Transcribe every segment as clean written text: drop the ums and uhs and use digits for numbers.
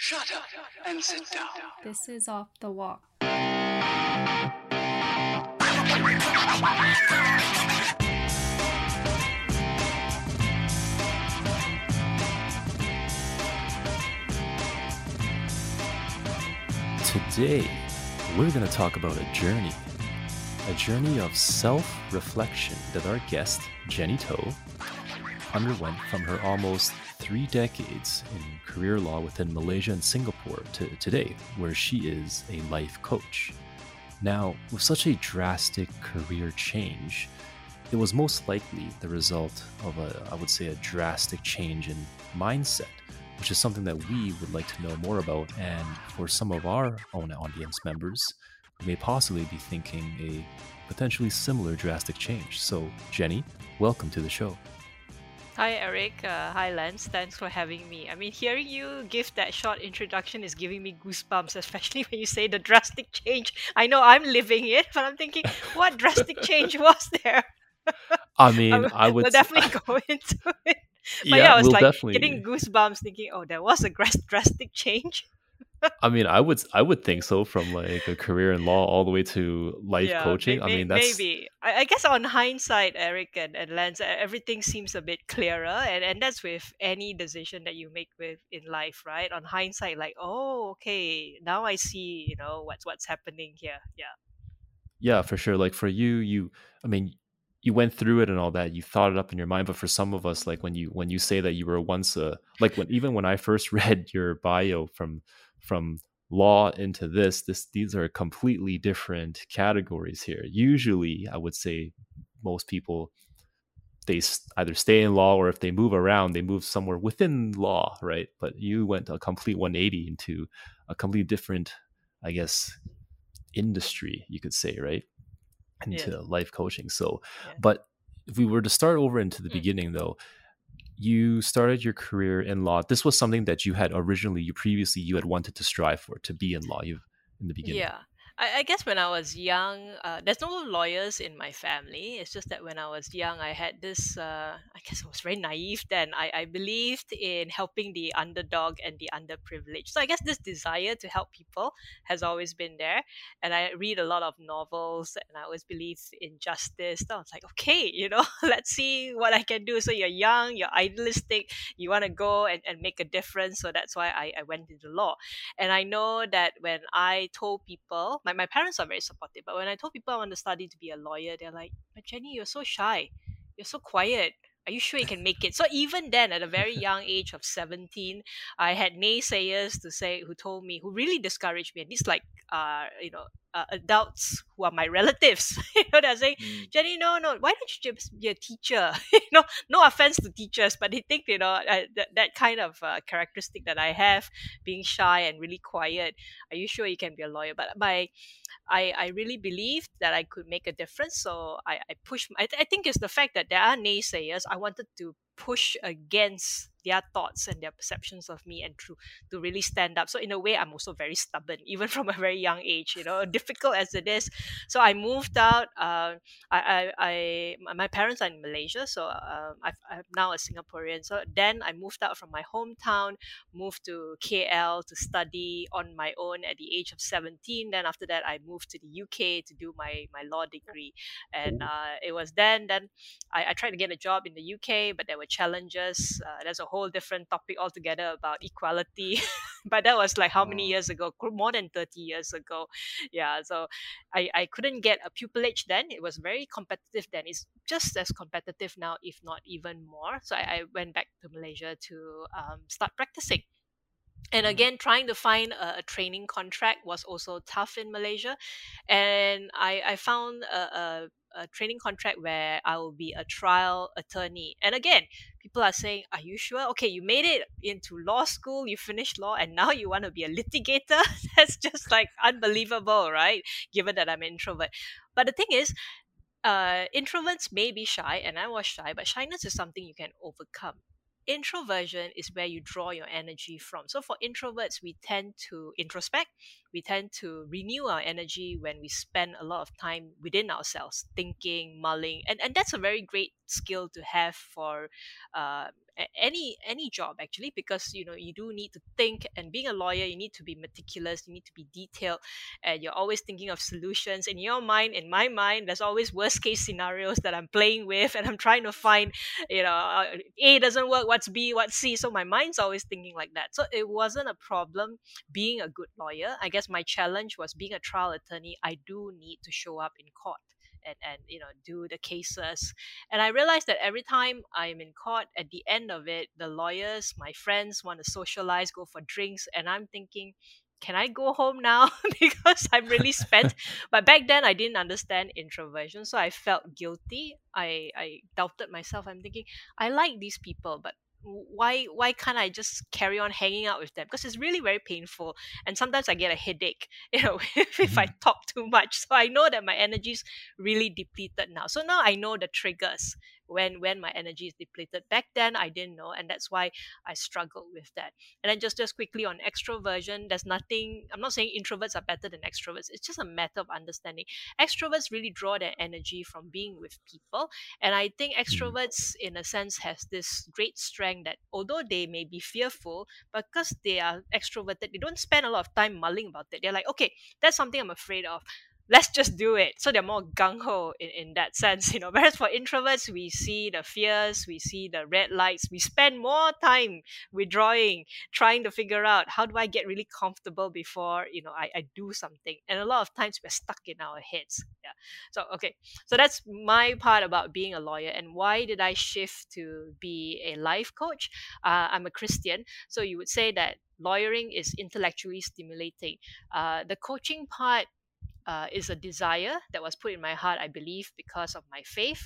Shut up and sit down. This is Off the Walk. Today, we're going to talk about a journey of self-reflection that our guest, Jenny To, underwent from her almost 3 decades in career law within Malaysia and Singapore to today, where she is a life coach. Now, with such a drastic career change, it was most likely the result of a drastic change in mindset, which is something that we would like to know more about. And for some of our own audience members, who may possibly be thinking a potentially similar drastic change. So, Jenny, welcome to the show. Hi, Eric. Hi, Lance. Thanks for having me. I mean, hearing you give that short introduction is giving me goosebumps, especially when you say the drastic change. I know I'm living it, but I'm thinking, what drastic change was there? I mean, we'll definitely go into it. But yeah, I was we'll like definitely getting goosebumps, thinking, oh, there was a drastic change. I mean, I would think so, from like a career in law all the way to life Yeah, coaching. I mean, that's maybe. I guess on hindsight, Eric and Lance, everything seems a bit clearer, and that's with any decision that you make with in life, right? On hindsight, like, oh, okay, now I see, what's happening here. yeah, for sure. Like for you, I mean, you went through it and all that. You thought it up in your mind, but for some of us, like when you say that you were once like when I first read your bio from law into these are completely different categories here. Usually, I would say most people either stay in law, or if they move around, they move somewhere within law, right? But you went a complete 180 into a completely different, I guess, industry, you could say, right? Into Yes. life coaching. So, Yeah. but if we were to start over into the Mm. beginning, though, you started your career in law. This was something that you had previously you had wanted to strive for, to be in law. In the beginning. Yeah. I guess when I was young, there's no lawyers in my family. It's just that when I was young, I had this, I guess I was very naive then. I believed in helping the underdog and the underprivileged. So I guess this desire to help people has always been there. And I read a lot of novels, and I always believed in justice. So I was like, okay, let's see what I can do. So you're young, you're idealistic, you want to go and make a difference. So that's why I went into law. And I know that when I told people, my parents are very supportive, but when I told people I want to study to be a lawyer, they're like, but Jenny, you're so shy. You're so quiet. Are you sure you can make it? So even then, at a very young age of 17, I had naysayers who really discouraged me. And these adults who are my relatives, they're saying, Jenny, no, why don't you just be a teacher? No offense to teachers, but they think, that kind of characteristic that I have, being shy and really quiet. Are you sure you can be a lawyer? But I really believed that I could make a difference. So I pushed. I think it's the fact that there are naysayers. I wanted to push against their thoughts and their perceptions of me, and to really stand up. So in a way, I'm also very stubborn, even from a very young age, difficult as it is. So I moved out. My parents are in Malaysia, so I'm now a Singaporean. So then I moved out from my hometown, moved to KL to study on my own at the age of 17. Then after that, I moved to the UK to do my law degree. And it was then I tried to get a job in the UK, but there were challenges. There's a whole different topic altogether about equality. But that was like how many years ago? More than 30 years ago. Yeah, so I couldn't get a pupillage then. It was very competitive then. It's just as competitive now, if not even more. So I went back to Malaysia to start practicing. And again, trying to find a training contract was also tough in Malaysia. And I found a training contract where I will be a trial attorney. And again, people are saying, are you sure? Okay, you made it into law school, you finished law, and now you want to be a litigator? That's just like unbelievable, right? Given that I'm an introvert. But the thing is, introverts may be shy, and I was shy, but shyness is something you can overcome. Introversion is where you draw your energy from. So for introverts, we tend to introspect. We tend to renew our energy when we spend a lot of time within ourselves, thinking, mulling. And that's a very great skill to have for any job actually, because you do need to think, and being a lawyer you need to be meticulous, you need to be detailed, and you're always thinking of solutions in your mind. In my mind, there's always worst case scenarios that I'm playing with, and I'm trying to find, A doesn't work, what's B, what's C. So my mind's always thinking like that. So it wasn't a problem being a good lawyer. I guess my challenge was being a trial attorney. I do need to show up in court and do the cases. And I realized that every time I'm in court, at the end of it, the lawyers, my friends, want to socialize, go for drinks, and I'm thinking, can I go home now? Because I'm really spent. But back then I didn't understand introversion, so I felt guilty. I doubted myself. I'm thinking, I like these people, but why can't I just carry on hanging out with them? Because it's really very painful, and sometimes I get a headache, if I talk too much. So I know that my energy is really depleted now. So now I know the triggers when my energy is depleted. Back then I didn't know, and that's why I struggled with that. And then just quickly on extroversion, there's nothing, I'm not saying introverts are better than extroverts. It's just a matter of understanding. Extroverts really draw their energy from being with people, and I think extroverts in a sense has this great strength that although they may be fearful, but because they are extroverted, they don't spend a lot of time mulling about it. They're like, okay, that's something I'm afraid of, let's just do it. So they're more gung-ho in that sense, whereas for introverts, we see the fears, we see the red lights, we spend more time withdrawing, trying to figure out, how do I get really comfortable before I do something. And a lot of times we're stuck in our heads. Yeah. So okay, so that's my part about being a lawyer. And why did I shift to be a life coach? I'm a Christian, so you would say that lawyering is intellectually stimulating. The coaching part is a desire that was put in my heart, I believe, because of my faith.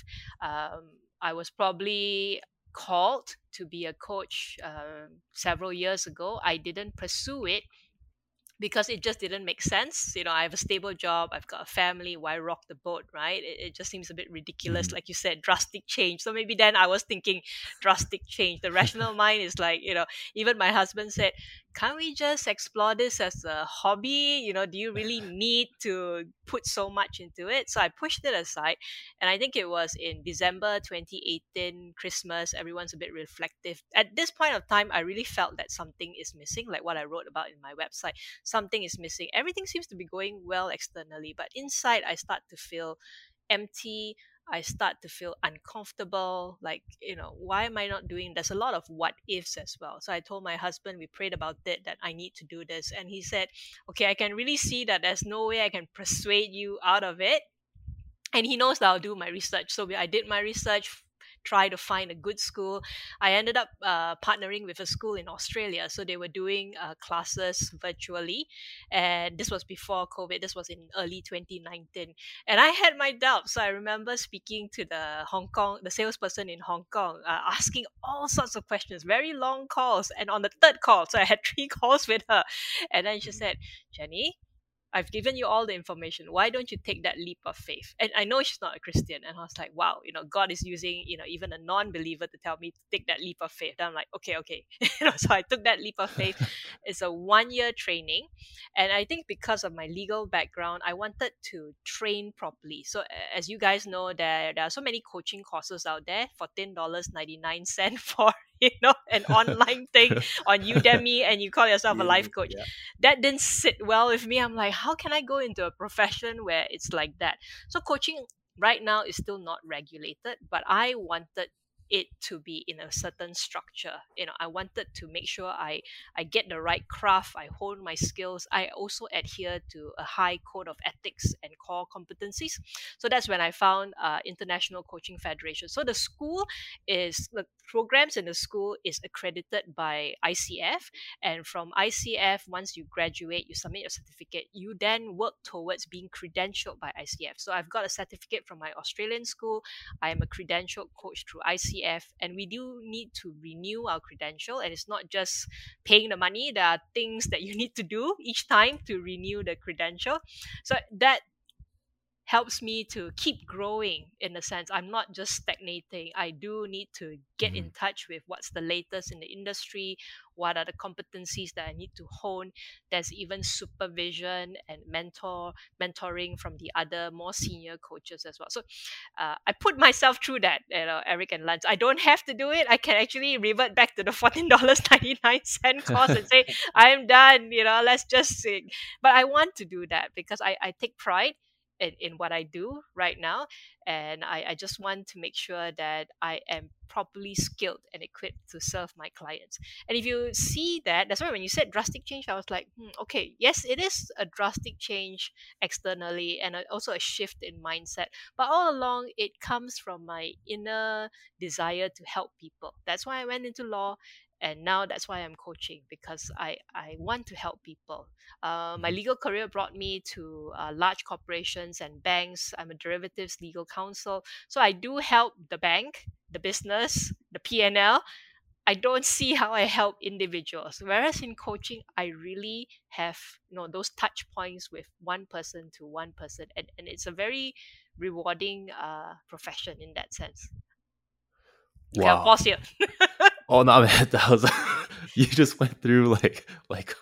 I was probably called to be a coach several years ago. I didn't pursue it because it just didn't make sense. I have a stable job, I've got a family, why rock the boat, right? It just seems a bit ridiculous, like you said, drastic change. So maybe then I was thinking drastic change. The rational mind is like, even my husband said, can't we just explore this as a hobby? Do you really need to put so much into it? So I pushed it aside. And I think it was in December 2018, Christmas, everyone's a bit reflective. At this point of time, I really felt that something is missing, like what I wrote about in my website. Something is missing. Everything seems to be going well externally, but inside I start to feel empty. I start to feel uncomfortable, like, why am I not doing? There's a lot of what ifs as well. So I told my husband, we prayed about it, that I need to do this. And he said, okay, I can really see that there's no way I can persuade you out of it. And he knows that I'll do my research. So I did my research, try to find a good school. I ended up partnering with a school in Australia. So they were doing classes virtually. And this was before COVID. This was in early 2019. And I had my doubts. So I remember speaking to the salesperson in Hong Kong, asking all sorts of questions, very long calls. And on the third call, so I had 3 calls with her. And then she said, Jenny, I've given you all the information. Why don't you take that leap of faith? And I know she's not a Christian. And I was like, wow, God is using, even a non-believer to tell me to take that leap of faith. And I'm like, okay. So I took that leap of faith. It's a 1-year training. And I think because of my legal background, I wanted to train properly. So as you guys know, there are so many coaching courses out there, $14.99 for an online thing on Udemy, and you call yourself a life coach. Yeah. That didn't sit well with me. I'm like, how can I go into a profession where it's like that? So coaching right now is still not regulated, but I wanted it to be in a certain structure. I wanted to make sure I get the right craft, I hone my skills. I also adhere to a high code of ethics and core competencies. So that's when I found International Coaching Federation. So the programs in the school is accredited by ICF, and from ICF, once you graduate, you submit your certificate, you then work towards being credentialed by ICF. So I've got a certificate from my Australian school. I am a credentialed coach through ICF, and we do need to renew our credential, and it's not just paying the money. There are things that you need to do each time to renew the credential. So that helps me to keep growing. In a sense, I'm not just stagnating. I do need to get in touch with what's the latest in the industry, what are the competencies that I need to hone. There's even supervision and mentoring from the other more senior coaches as well. So I put myself through that, Eric and Lance. I don't have to do it. I can actually revert back to the $14.99 course and say, I'm done, let's just sing. But I want to do that because I take pride in what I do right now. And I just want to make sure that I am properly skilled and equipped to serve my clients. And if you see that, that's why when you said drastic change, I was like, okay, yes, it is a drastic change externally and also a shift in mindset. But all along, it comes from my inner desire to help people. That's why I went into law. And now that's why I'm coaching, because I want to help people. My legal career brought me to large corporations and banks. I'm a derivatives legal counsel. So I do help the bank, the business, the P&L. I don't see how I help individuals. Whereas in coaching, I really have those touch points with one person to one person. And it's a very rewarding profession in that sense. Okay, I'll Wow. pause here. Oh no, man, that was you just went through like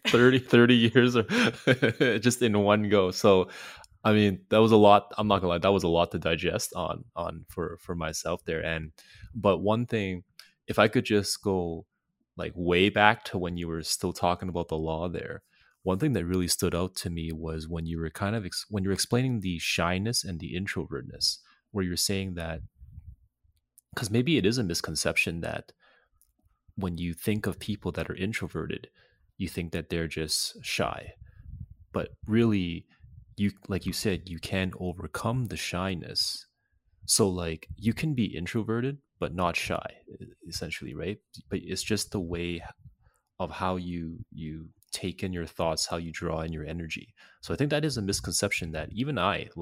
30 years or just in one go. So I mean, that was a lot. I'm not gonna lie, that was a lot to digest on for myself there. But one thing, if I could just go like way back to when you were still talking about the law there, one thing that really stood out to me was when you were kind of when you were explaining the shyness and the introvertness, where you're saying that, because maybe it is a misconception that when you think of people that are introverted, you think that they're just shy. But really, you, like you said, you can overcome the shyness. So like you can be introverted but not shy, essentially, right? But it's just the way of how you take in your thoughts, how you draw in your energy. So I think that is a misconception that even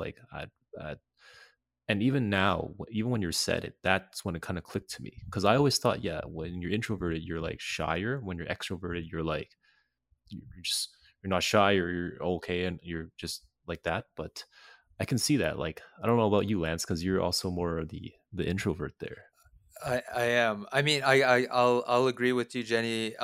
I and even now, even when you're said it, that's when it kind of clicked to me. Because I always thought, yeah, when you're introverted, you're like shyer. When you're extroverted, you're like you're not shy, or you're okay and you're just like that. But I can see that. Like, I don't know about you, Lance, because you're also more of the introvert there. I am. I mean, I'll agree with you, Jenny.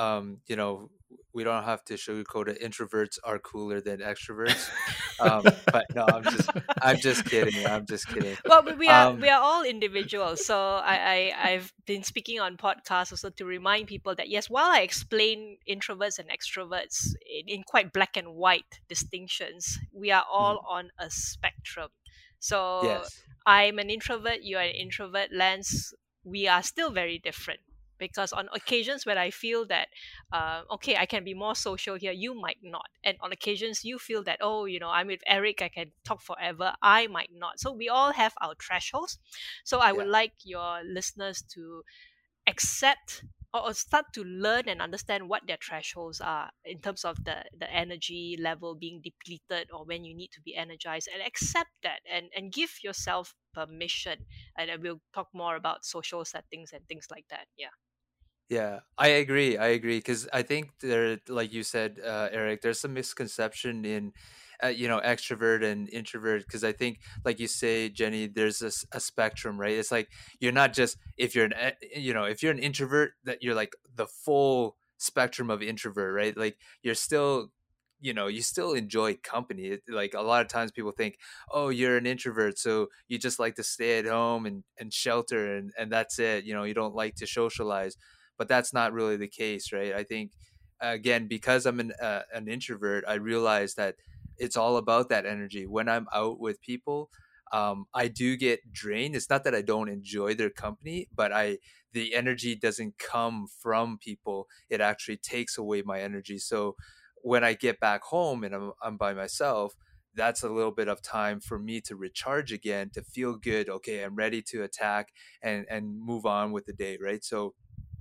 We don't have to sugarcoat it. Introverts are cooler than extroverts. But no, I'm just kidding. I'm just kidding. Well, we are all individuals. So I've been speaking on podcasts also to remind people that yes, while I explain introverts and extroverts in quite black and white distinctions, we are all on a spectrum. So Yes. I'm an introvert, you are an introvert, Lance. We are still very different, because on occasions when I feel that okay, I can be more social here, you might not. And on occasions you feel that, oh, I'm with Eric, I can talk forever, I might not. So we all have our thresholds. So I would Yeah. like your listeners to accept or start to learn and understand what their thresholds are in terms of the energy level being depleted, or when you need to be energized, and accept that, and give yourself permission. And then we'll talk more about social settings and things like that. Yeah. Yeah, I agree. I agree because I think there, like you said, Eric, there's some misconception in, extrovert and introvert. Because I think, like you say, Jenny, there's a spectrum, right? It's like you're not just if you're if you're an introvert, that you're like the full spectrum of introvert, right? Like you're still, you still enjoy company. Like a lot of times people think, oh, you're an introvert, so you just like to stay at home and shelter, and that's it. You don't like to socialize, but that's not really the case, right? I think again, because I'm an introvert, I realize that it's all about that energy. When I'm out with people, I do get drained. It's not that I don't enjoy their company, but the energy doesn't come from people. It actually takes away my energy. So when I get back home and I'm by myself, that's a little bit of time for me to recharge again, to feel good. Okay, I'm ready to attack and move on with the day, right? So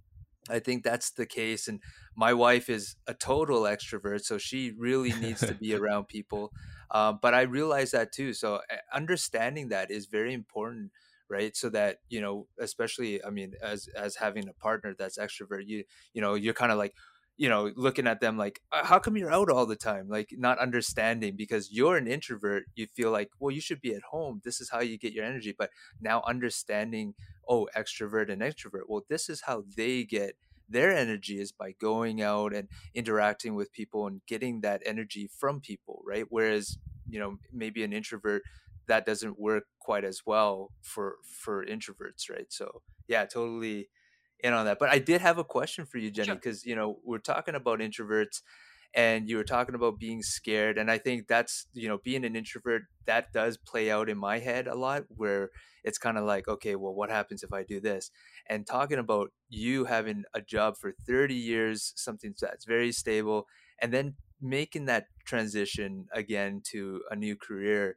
I think that's the case. And my wife is a total extrovert, so she really needs to be around people. But I realize that too. So understanding that is very important, right? So that, especially, I mean, as having a partner that's extrovert, you're kind of like, looking at them like, how come you're out all the time? Like not understanding, because you're an introvert, you feel like, well, you should be at home. This is how you get your energy. But now understanding, oh, extrovert and extrovert, well, this is how they get their energy is by going out and interacting with people and getting that energy from people, right? Whereas, maybe an introvert, that doesn't work quite as well for introverts, right? So yeah, totally in on that. But I did have a question for you, Jenny, Sure. because we're talking about introverts, and you were talking about being scared, and I think that's, being an introvert, that does play out in my head a lot, where it's kind of like, okay, well, what happens if I do this? And talking about you having a job for 30 years, something that's very stable, and then making that transition again to a new career,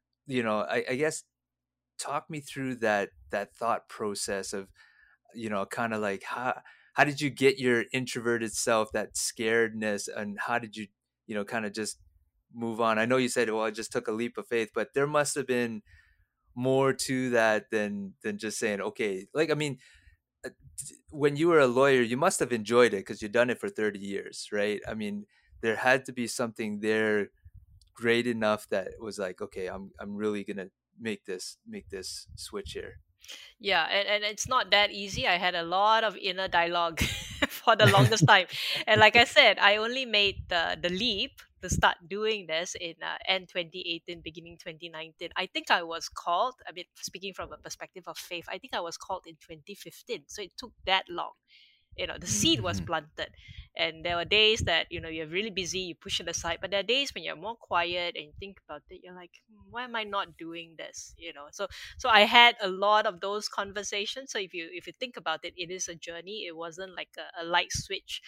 I guess, talk me through that thought process of, kind of like, how did you get your introverted self, that scaredness, and how did you, kind of just move on? I know you said, well, I just took a leap of faith, but there must have been more to that than just saying, okay, like, I mean, uh, when you were a lawyer, you must have enjoyed it because you've done it for 30 years, right? I mean, there had to be something there great enough that it was like, okay, I'm really gonna make this switch here. Yeah, and it's not that easy. I had a lot of inner dialogue for the longest time. And like I said, I only made the leap to start doing this in end 2018, beginning 2019. I think I was called, I mean, speaking from a perspective of faith, I think I was called in 2015. So it took that long. The seed was Mm-hmm. planted, and there were days that you're really busy, you push it aside, but there are days when you're more quiet and you think about it, you're like, why am I not doing this? So I had a lot of those conversations. So if you think about it, it is a journey. It wasn't like a light switch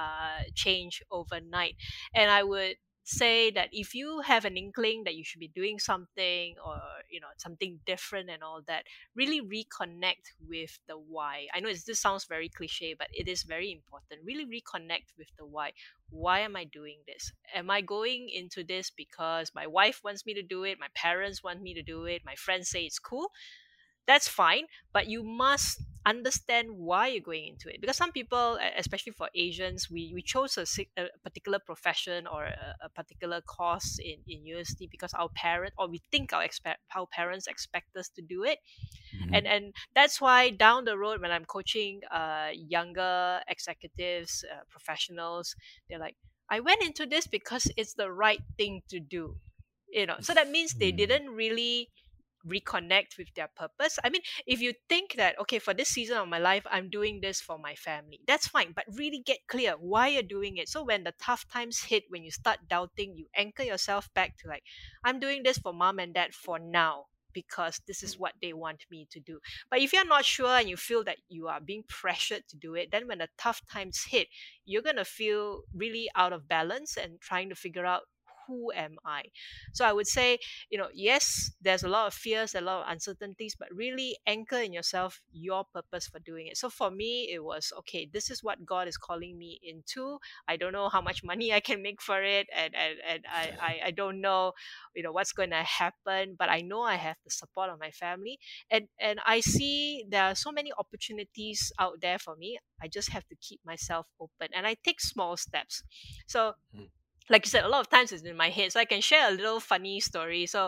change overnight. And I would say that if you have an inkling that you should be doing something, or something different and all that, really reconnect with the why. I know this sounds very cliche, but it is very important. Really reconnect with the why. Why am I doing this? Am I going into this because my wife wants me to do it, my parents want me to do it, my friends say it's cool? That's fine, but you must understand why you're going into it. Because some people, especially for Asians, we chose a particular profession or a particular course in university because our parent, or we think our parents expect us to do it. Mm-hmm. And that's why down the road, when I'm coaching younger executives, professionals, they're like, I went into this because it's the right thing to do. So that means they didn't really reconnect with their purpose. I mean, if you think that, okay, for this season of my life, I'm doing this for my family, that's fine, but really get clear why you're doing it. So when the tough times hit, when you start doubting, you anchor yourself back to like, I'm doing this for mom and dad for now because this is what they want me to do. But if you're not sure and you feel that you are being pressured to do it, then when the tough times hit, you're going to feel really out of balance and trying to figure out, who am I? So I would say, yes, there's a lot of fears, a lot of uncertainties, but really anchor in yourself your purpose for doing it. So for me, it was, okay, this is what God is calling me into. I don't know how much money I can make for it, and I don't know, what's going to happen, but I know I have the support of my family, and I see there are so many opportunities out there for me. I just have to keep myself open, and I take small steps. So Mm. like you said, a lot of times it's in my head. So I can share a little funny story. So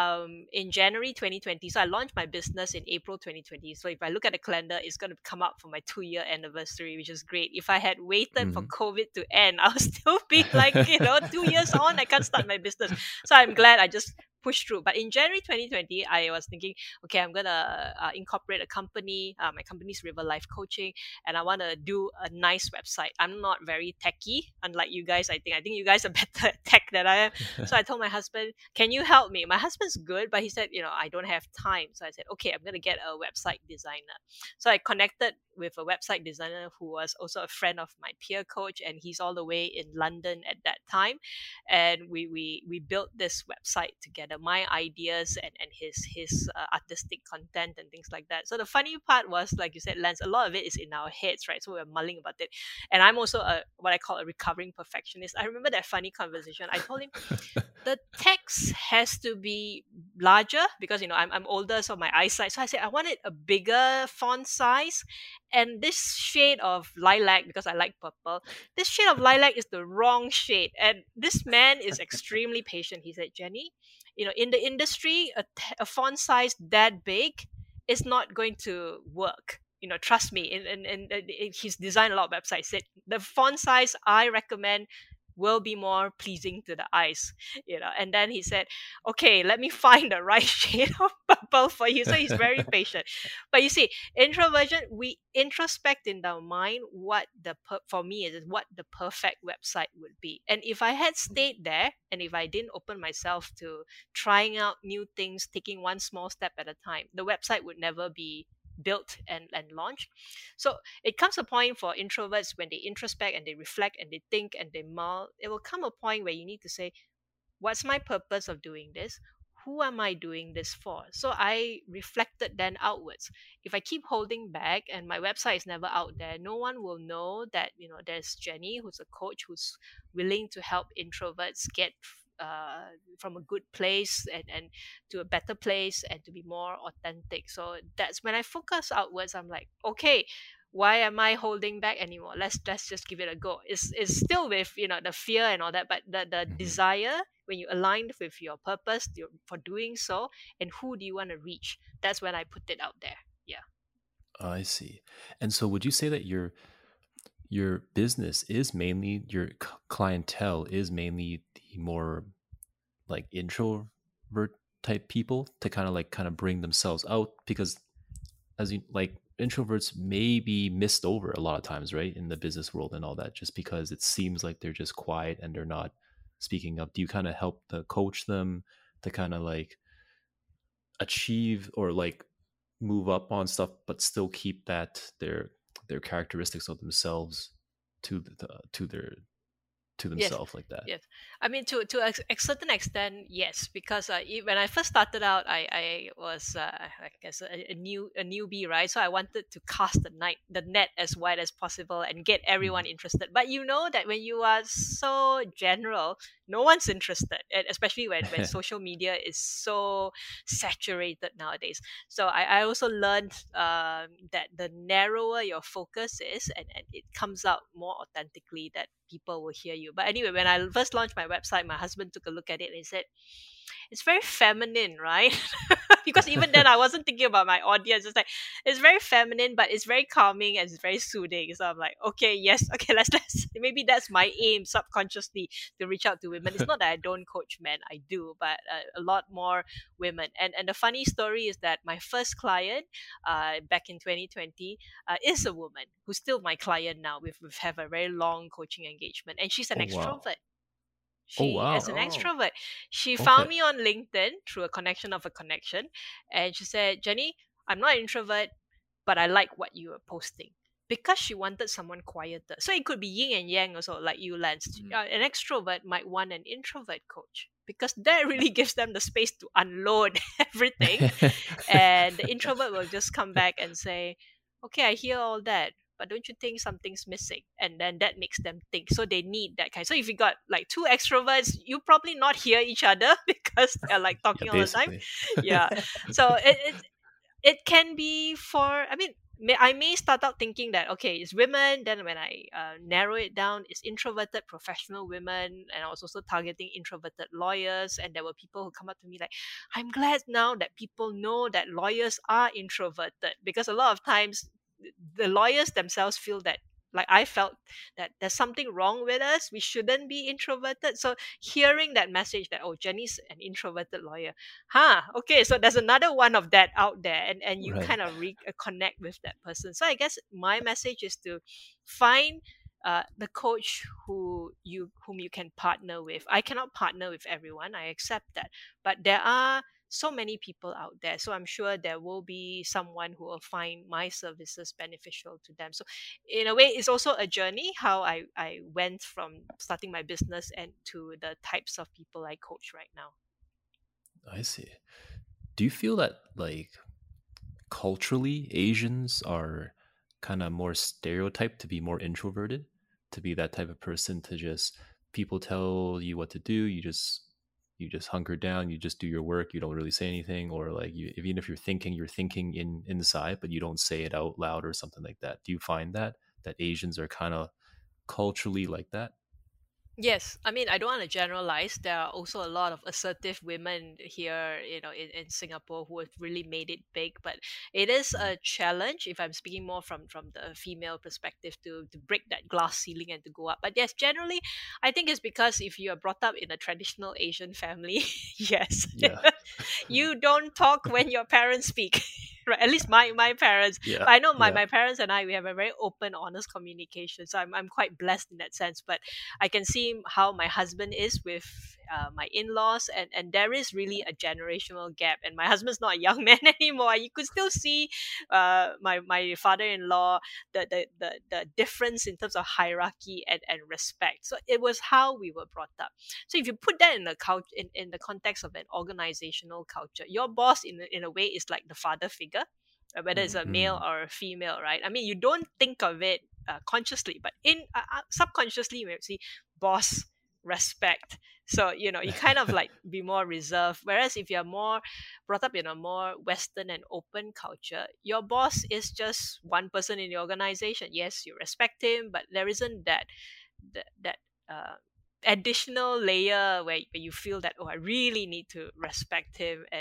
in January 2020, so I launched my business in April 2020. So if I look at the calendar, it's going to come up for my 2-year anniversary, which is great. If I had waited for Mm-hmm. COVID to end, I'll still be like, 2 years on, I can't start my business. So I'm glad I just pushed through. But in January 2020, I was thinking, okay, I'm going to incorporate a company. My company's River Life Coaching, and I want to do a nice website. I'm not very techy, unlike you guys. I think you guys are better at tech than I am. So I told my husband, can you help me? My husband's good, but he said, I don't have time. So I said, okay, I'm going to get a website designer. So I connected with a website designer who was also a friend of my peer coach, and he's all the way in London at that time. And we built this website together, my ideas and his artistic content and things like that. So the funny part was, like you said, Lance, a lot of it is in our heads, right? So we're mulling about it. And I'm also what I call a recovering perfectionist. I remember that funny conversation. I told him the text has to be larger because I'm older, so my eyesight. So I said I wanted a bigger font size, and this shade of lilac, because I like purple. This shade of lilac is the wrong shade, and this man is extremely patient. He said, Jenny, in the industry, a font size that big is not going to work. trust me. And he's designed a lot of websites. Said the font size I recommend will be more pleasing to the eyes, And then he said, okay, let me find the right shade of purple for you. So he's very patient. But you see, introversion, we introspect in our mind what for me is what the perfect website would be. And if I had stayed there, and if I didn't open myself to trying out new things, taking one small step at a time, the website would never be built and launched. So it comes a point for introverts when they introspect and they reflect and they think and they mull. It will come a point where you need to say, what's my purpose of doing this? Who am I doing this for? So I reflected then outwards. If I keep holding back and my website is never out there, no one will know that there's Jenny, who's a coach, who's willing to help introverts get from a good place and to a better place and to be more authentic. So that's when I focus outwards. I'm like, okay, why am I holding back anymore? Let's just give it a go. It's still with the fear and all that, but the desire, when you aligned with your purpose for doing so, and who do you want to reach, that's when I put it out there. Yeah. I see. And so would you say that your business is mainly, your clientele is mainly the more like introvert type people to kind of bring themselves out? Because as you like, introverts may be missed over a lot of times, right, in the business world and all that, just because it seems like they're just quiet and they're not speaking up. Do you kind of help to coach them to kind of like achieve or like move up on stuff, but still keep that their characteristics of themselves to Yes, themselves like that? yes. I mean, to a certain extent, yes. Because when I first started out, I was I guess a newbie, right? So I wanted to cast the net as wide as possible and get everyone interested. But you know that when you are so general, no one's interested, and especially when social media is so saturated nowadays. So I also learned that the narrower your focus is, and it comes out more authentically, that people will hear you. But anyway, when I first launched my website, my husband took a look at it and he said, it's very feminine, right? Because even then I wasn't thinking about my audience. It's like, it's very feminine, but it's very calming and it's very soothing. So I'm like, okay, yes, okay, let's maybe that's my aim subconsciously, to reach out to women. It's not that I don't coach men, I do, but a lot more women. And the funny story is that my first client back in 2020 is a woman who's still my client now. We've have a very long coaching engagement, and she's an Oh wow. extrovert. Oh She wow. is an extrovert. She found Okay. me on LinkedIn through a connection of a connection. And she said, Jenny, I'm not an introvert, but I like what you are posting. Because she wanted someone quieter. So it could be yin and yang also, like you, Lance. An extrovert might want an introvert coach, because that really gives them the space to unload everything. And the introvert will just come back and say, okay, I hear all that, but don't you think something's missing? And then that makes them think. So they need that kind. So if you got like two extroverts, you probably not hear each other because they're like Yeah, talking all the time. basically. Yeah. So it can be for, I mean, I may start out thinking that, okay, it's women. Then when I narrow it down, it's introverted professional women. And I was also targeting introverted lawyers. And there were people who come up to me like, I'm glad now that people know that lawyers are introverted, because a lot of times the lawyers themselves feel that, like I felt, that there's something wrong with us. We shouldn't be introverted. So hearing that message that, oh, Jenny's an introverted lawyer, okay, so there's another one of that out there, and you Right. kind of connect with that person. So I guess my message is to find the coach whom you can partner with. I cannot partner with everyone, I accept that, but there are so many people out there. So I'm sure there will be someone who will find my services beneficial to them. So in a way, it's also a journey, how I went from starting my business and to the types of people I coach right now. I see. Do you feel that like culturally Asians are kind of more stereotyped to be more introverted, to be that type of person, to just people tell you what to do, you just hunker down, you just do your work, you don't really say anything, or like even if you're thinking inside, but you don't say it out loud or something like that. Do you find that Asians are kind of culturally like that? Yes, I mean, I don't want to generalize. There are also a lot of assertive women here, in Singapore who have really made it big. But it is Mhm. a challenge, if I'm speaking more from the female perspective, to break that glass ceiling and to go up. But yes, generally, I think it's because if you are brought up in a traditional Asian family, yes, Yeah. you don't talk when your parents speak. Right, at least my parents. Yeah. But I know my, Yeah. my parents and I, we have a very open, honest communication. So I'm quite blessed in that sense. But I can see how my husband is with my in-laws, and there is really a generational gap. And my husband's not a young man anymore. You could still see my father-in-law, the difference in terms of hierarchy and respect. So it was how we were brought up. So if you put that in the in the context of an organizational culture, your boss in a way is like the father figure, whether it's a male Mhm. or a female, right? I mean, you don't think of it consciously, but in subconsciously, you see boss respect. So you kind of like be more reserved. Whereas if you're more brought up in a more Western and open culture, your boss is just one person in the organization. Yes, you respect him, but there isn't that uh, additional layer where you feel that, oh, I really need to respect him, and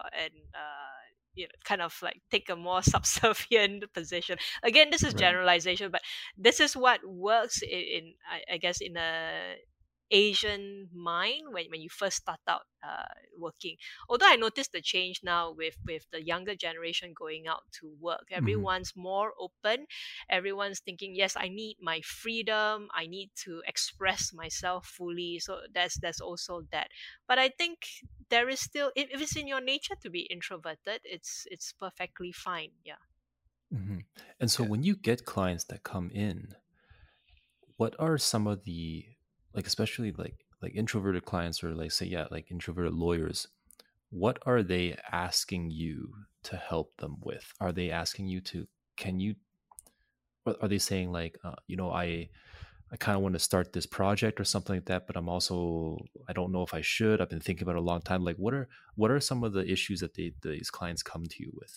kind of like take a more subservient position. Again, this is Right. generalization, but this is what works I guess in a Asian mind when you first start out working. Although I noticed the change now with the younger generation going out to work. Mhm. Everyone's more open. Everyone's thinking, yes, I need my freedom. I need to express myself fully. So there's also that. But I think there is still, if it's in your nature to be introverted, it's perfectly fine. Yeah. Mhm. And so Yeah. when you get clients that come in, what are some of the, like, especially like introverted clients, or like, say, yeah, like introverted lawyers, what are they asking you to help them with? Are they asking you to, can you, or are they saying like, I kind of want to start this project or something like that, but I don't know if I should. I've been thinking about it a long time. Like, what are some of the issues that these clients come to you with?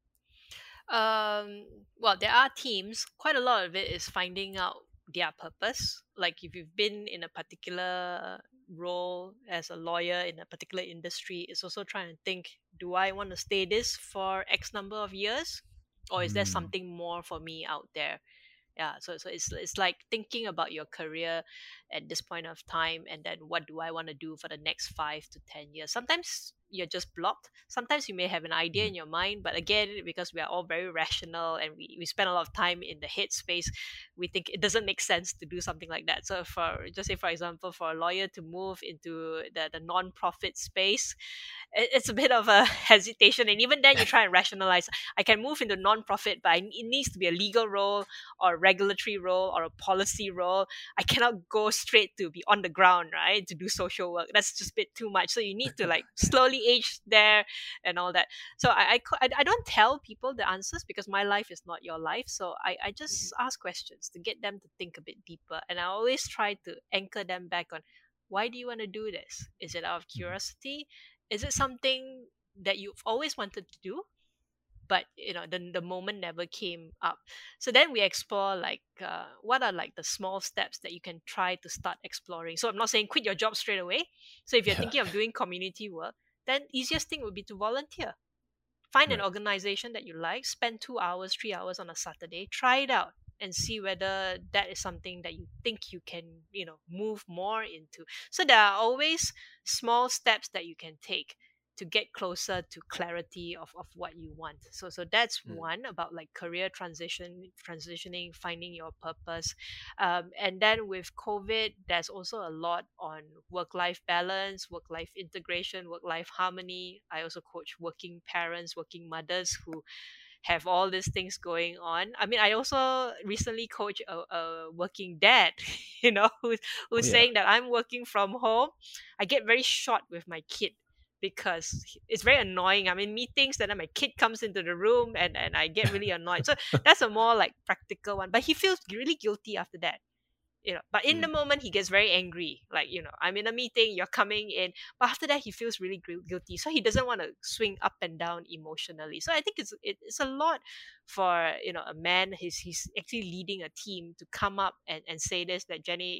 Um, well, there are teams. Quite a lot of it is finding out their purpose. Like if you've been in a particular role as a lawyer in a particular industry, it's also trying to think, do I want to stay this for X number of years? Or is there Mm, something more for me out there? Yeah, so it's like thinking about your career at this point of time, and then what do I want to do for the next 5 to 10 years. Sometimes you're just blocked. Sometimes you may have an idea mm, in your mind, but again, because we are all very rational and we spend a lot of time in the head space, we think it doesn't make sense to do something like that. So for just say for example, for a lawyer to move into the non-profit space, it's a bit of a hesitation. And even then you try and rationalize, I can move into non-profit, but it needs to be a legal role or a regulatory role or a policy role. I cannot go straight to be on the ground, right, to do social work. That's just a bit too much. So you need to like slowly age there and all that. So I don't tell people the answers because my life is not your life. So I mhm, just ask questions to get them to think a bit deeper. And I always try to anchor them back on, why do you want to do this? Is it out of mhm. curiosity? Is it something that you've always wanted to do, but the moment never came up? So then we explore like what are like the small steps that you can try to start exploring. So I'm not saying quit your job straight away. So if you're Yeah. thinking of doing community work, then easiest thing would be to volunteer. Find an Right. organization that you like, spend 2 hours 3 hours on a Saturday, try it out and see whether that is something that you think you can move more into. So there are always small steps that you can take to get closer to clarity of what you want. So that's Mm. one about like career transitioning, finding your purpose. And then with COVID, there's also a lot on work life balance, work life integration, work life harmony. I also coach working parents, working mothers who have all these things going on. I mean, I also recently coached a working dad, Oh who's yeah. saying that I'm working from home. I get very short with my kid because it's very annoying. I'm in meetings, and then my kid comes into the room, and I get really annoyed. So that's a more like practical one. But he feels really guilty after that. But in the Mm. moment he gets very angry, like, I'm in a meeting, you're coming in, but after that he feels really guilty, so he doesn't want to swing up and down emotionally. So I think it's a lot for a man. He's actually leading a team to come up and say this, that Jenny,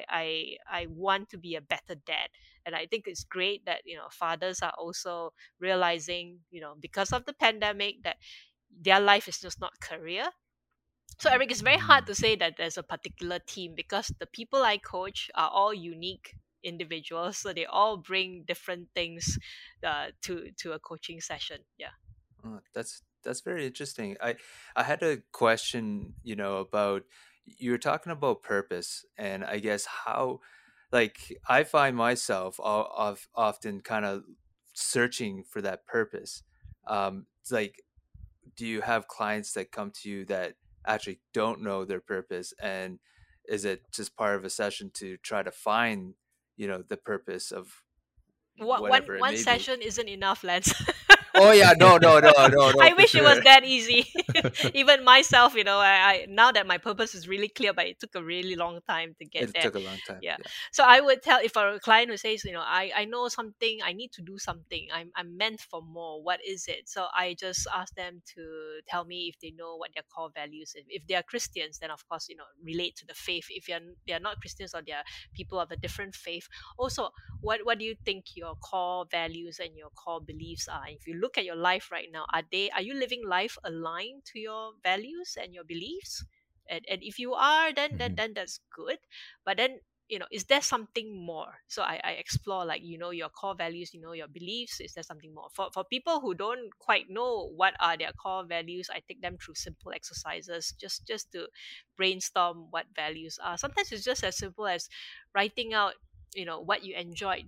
I want to be a better dad. And I think it's great that fathers are also realizing, because of the pandemic, that their life is just not career. So Eric, it's very hard to say that there's a particular team, because the people I coach are all unique individuals, so they all bring different things to a coaching session. Yeah. Oh, that's very interesting. I had a question, about, you were talking about purpose, and I guess how, like, I find myself of often kind of searching for that purpose. It's like, do you have clients that come to you that actually don't know their purpose, and is it just part of a session to try to find, the purpose of What whatever it one may be? session isn't enough, Lance. Oh yeah, no, no, no, no, no, I for wish it was sure. that easy. Even myself, I now that my purpose is really clear, but it took a really long time to get It there. took a long time. Yeah. Yeah. So I would tell, if a client who says, I know something, I need to do something, I'm meant for more. What is it? So I just ask them to tell me if they know what their core values is. If they are Christians, then of course, relate to the faith. If they are not Christians, or they are people of a different faith, also, what do you think your core values and your core beliefs are? If you look at your life right now, are you living life aligned to your values and your beliefs? And if you are, then then Mhm. then that's good. But then, is there something more? So I explore, like, your core values, your beliefs. Is there something more? For people who don't quite know what are their core values, I take them through simple exercises, just to brainstorm what values are. Sometimes it's just as simple as writing out, what you enjoyed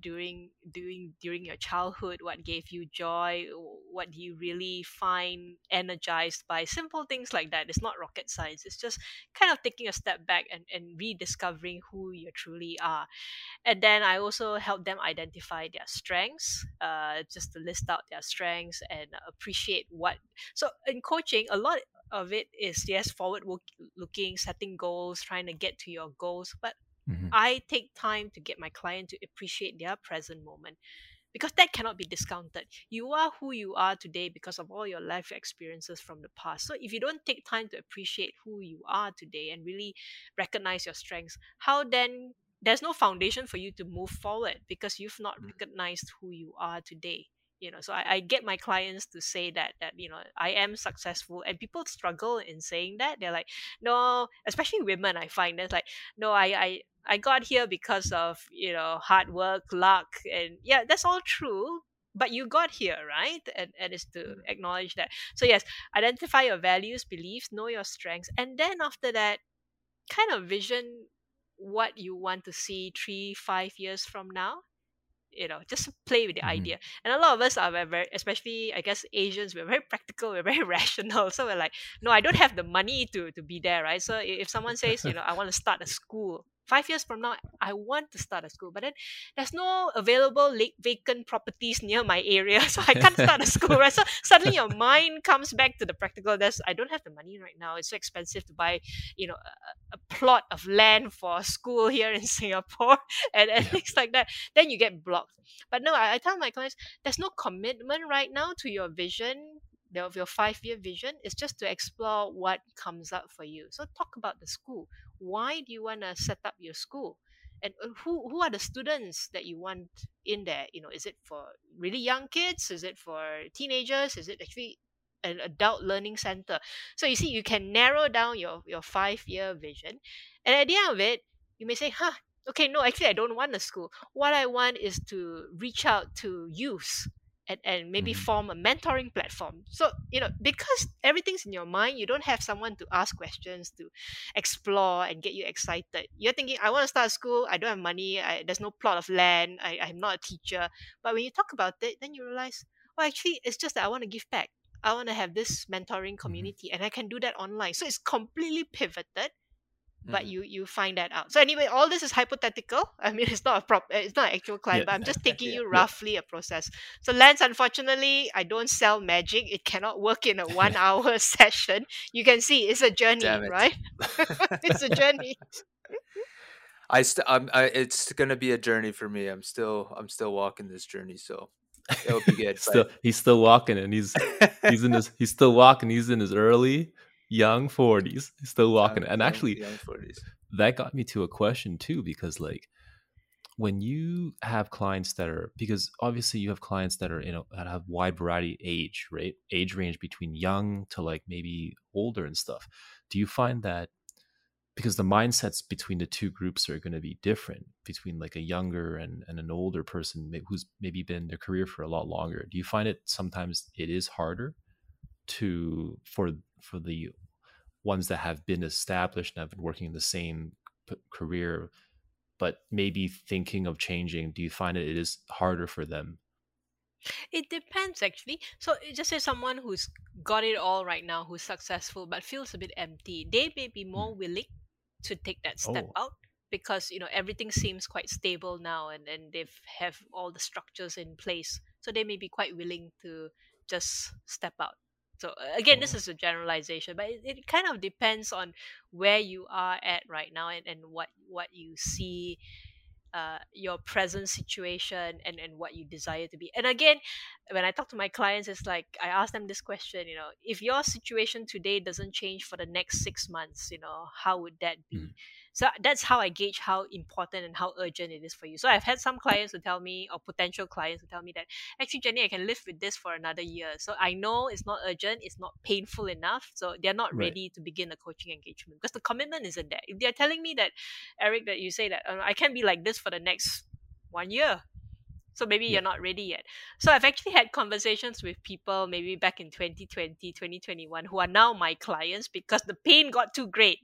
during your childhood, what gave you joy, what do you really find energized by. Simple things like that. It's not rocket science. It's just kind of taking a step back and rediscovering who you truly are. And then I also help them identify their strengths, just to list out their strengths and appreciate what. So in coaching, a lot of it is, yes, forward looking, setting goals, trying to get to your goals, but Mhm. I take time to get my client to appreciate their present moment, because that cannot be discounted. You are who you are today because of all your life experiences from the past. So if you don't take time to appreciate who you are today and really recognize your strengths, how then, there's no foundation for you to move forward, because you've not Mm. recognized who you are today. So I get my clients to say that I am successful, and people struggle in saying that. They're like, no, especially women, I find that's like, no, I got here because of hard work, luck, and yeah, that's all true. But you got here, right? And it's to Mm. acknowledge that. So yes, identify your values, beliefs, know your strengths, and then after that, kind of vision what you want to see 3 5 years from now. Just play with the Mhm. idea. And a lot of us are very, especially I guess Asians, we're very practical, we're very rational. So we're like, no, I don't have the money to be there, right? So if someone says, I want to start a school 5 years from now, I want to start a school, but then there's no available vacant properties near my area, so I can't start a school, right? So suddenly your mind comes back to the practical. I don't have the money right now. It's so expensive to buy, a plot of land for a school here in Singapore, and Yeah. things like that. Then you get blocked. But no, I tell my clients, there's no commitment right now to your vision, of your 5 year vision. It's just to explore what comes up for you. So talk about the school. Why do you want to set up your school? And who are the students that you want in there? Is it for really young kids? Is it for teenagers? Is it actually an adult learning center? So you see, you can narrow down your 5 year vision. And at the end of it, you may say, okay, no, actually, I don't want a school. What I want is to reach out to youth and maybe Mhm. form a mentoring platform. So, because everything's in your mind, you don't have someone to ask questions, to explore and get you excited. You're thinking, I want to start a school, I don't have money, there's no plot of land, I'm not a teacher. But when you talk about it, then you realize, oh, actually, it's just that I want to give back. I want to have this mentoring Mhm. community, and I can do that online. So it's completely pivoted, but Mhm. you find that out. So anyway, all this is hypothetical. I mean, it's not an actual client, Yeah. but I'm just taking Yeah. you Yeah. roughly a process. So Lance, unfortunately, I don't sell magic. It cannot work in a 1 hour session. You can see it's a journey, Damn it. right? It's a journey. it's gonna be a journey for me. I'm still walking this journey, so it'll be good. Still, he's still walking, and he's still walking. He's in his early young 40s. He's still walking, and actually, young 40s. that got me to a question too, because like when you have clients that are, because obviously you have clients that are, you know, that have wide variety age, right? Age range between young to like maybe older and stuff. Do you find that, because the mindsets between the two groups are going to be different between like a younger and an older person who's maybe been in their career for a lot longer, do you find it sometimes it is harder to for the ones that have been established and have been working in the same career but maybe thinking of changing, do you find it is harder for them? It depends actually. So just say someone who's got it all right now, who's successful but feels a bit empty, they may be more willing to take that step Oh. out because everything seems quite stable now, and they've have all the structures in place. So they may be quite willing to just step out. So again, this is a generalization, but it kind of depends on where you are at right now, and what you see, your present situation, and what you desire to be. And again, when I talk to my clients, it's like I ask them this question, if your situation today doesn't change for the next 6 months, how would that be? So that's how I gauge how important and how urgent it is for you. So I've had some clients who tell me, or potential clients who tell me that, actually, Jenny, I can live with this for another year. So I know it's not urgent, it's not painful enough. So they're not Right. ready to begin a coaching engagement because the commitment isn't there. If they're telling me that, Eric, that you say that I can't be like this for the next 1 year, so maybe Yeah. you're not ready yet. So I've actually had conversations with people maybe back in 2020, 2021, who are now my clients because the pain got too great.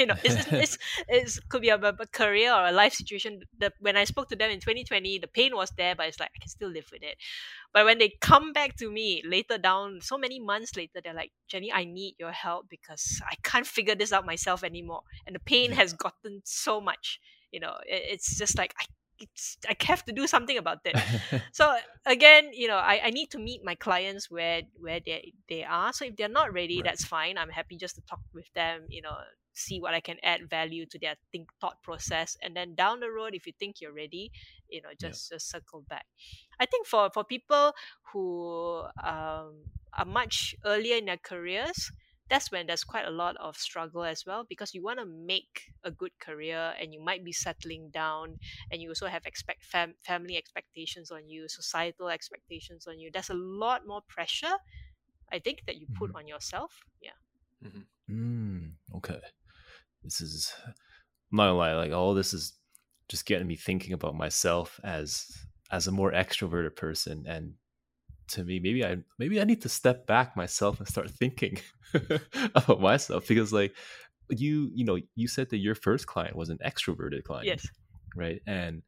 It's could be a career or a life situation. When I spoke to them in 2020, the pain was there, but it's like I can still live with it. But when they come back to me later down, so many months later, they're like, Jenny, I need your help because I can't figure this out myself anymore. And the pain Yeah. has gotten so much. It's just like I have to do something about it. So again, I need to meet my clients where they are. So if they're not ready, Right. that's fine. I'm happy just to talk with them, see what I can add value to their thought process. And then down the road, if you think you're ready, just circle back. I think for people who are much earlier in their careers, that's when there's quite a lot of struggle as well, because you want to make a good career and you might be settling down, and you also have family expectations on you, societal expectations on you. There's a lot more pressure, I think, that you put on yourself. Yeah. Okay. This is, I'm not gonna lie, like all this is just getting me thinking about myself as a more extroverted person, and to me, maybe I need to step back myself and start thinking about myself, because like you said that your first client was an extroverted client. Yes. Right? And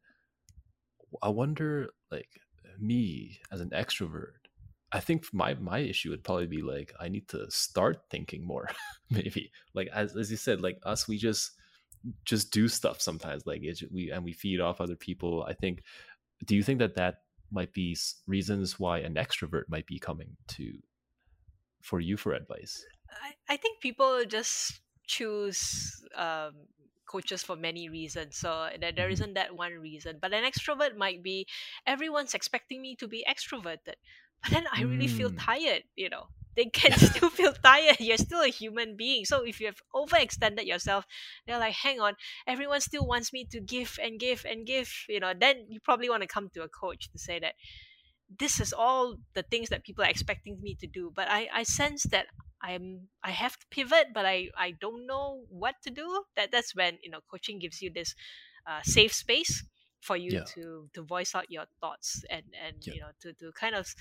I wonder, like, me as an extrovert, I think my issue would probably be like I need to start thinking more. Maybe like as you said, like us, we just do stuff sometimes. Like we feed off other people. I think. Do you think that might be reasons why an extrovert might be coming to for you for advice? I think people just choose coaches for many reasons. So there isn't that one reason. But an extrovert might be, everyone's expecting me to be extroverted. But then I really feel tired, They can still feel tired. You're still a human being. So if you have overextended yourself, they're like, hang on, everyone still wants me to give and give and give, then you probably want to come to a coach to say that this is all the things that people are expecting me to do. But I sense that I have to pivot, but I don't know what to do. That's when coaching gives you this safe space for you to voice out your thoughts, and to kind of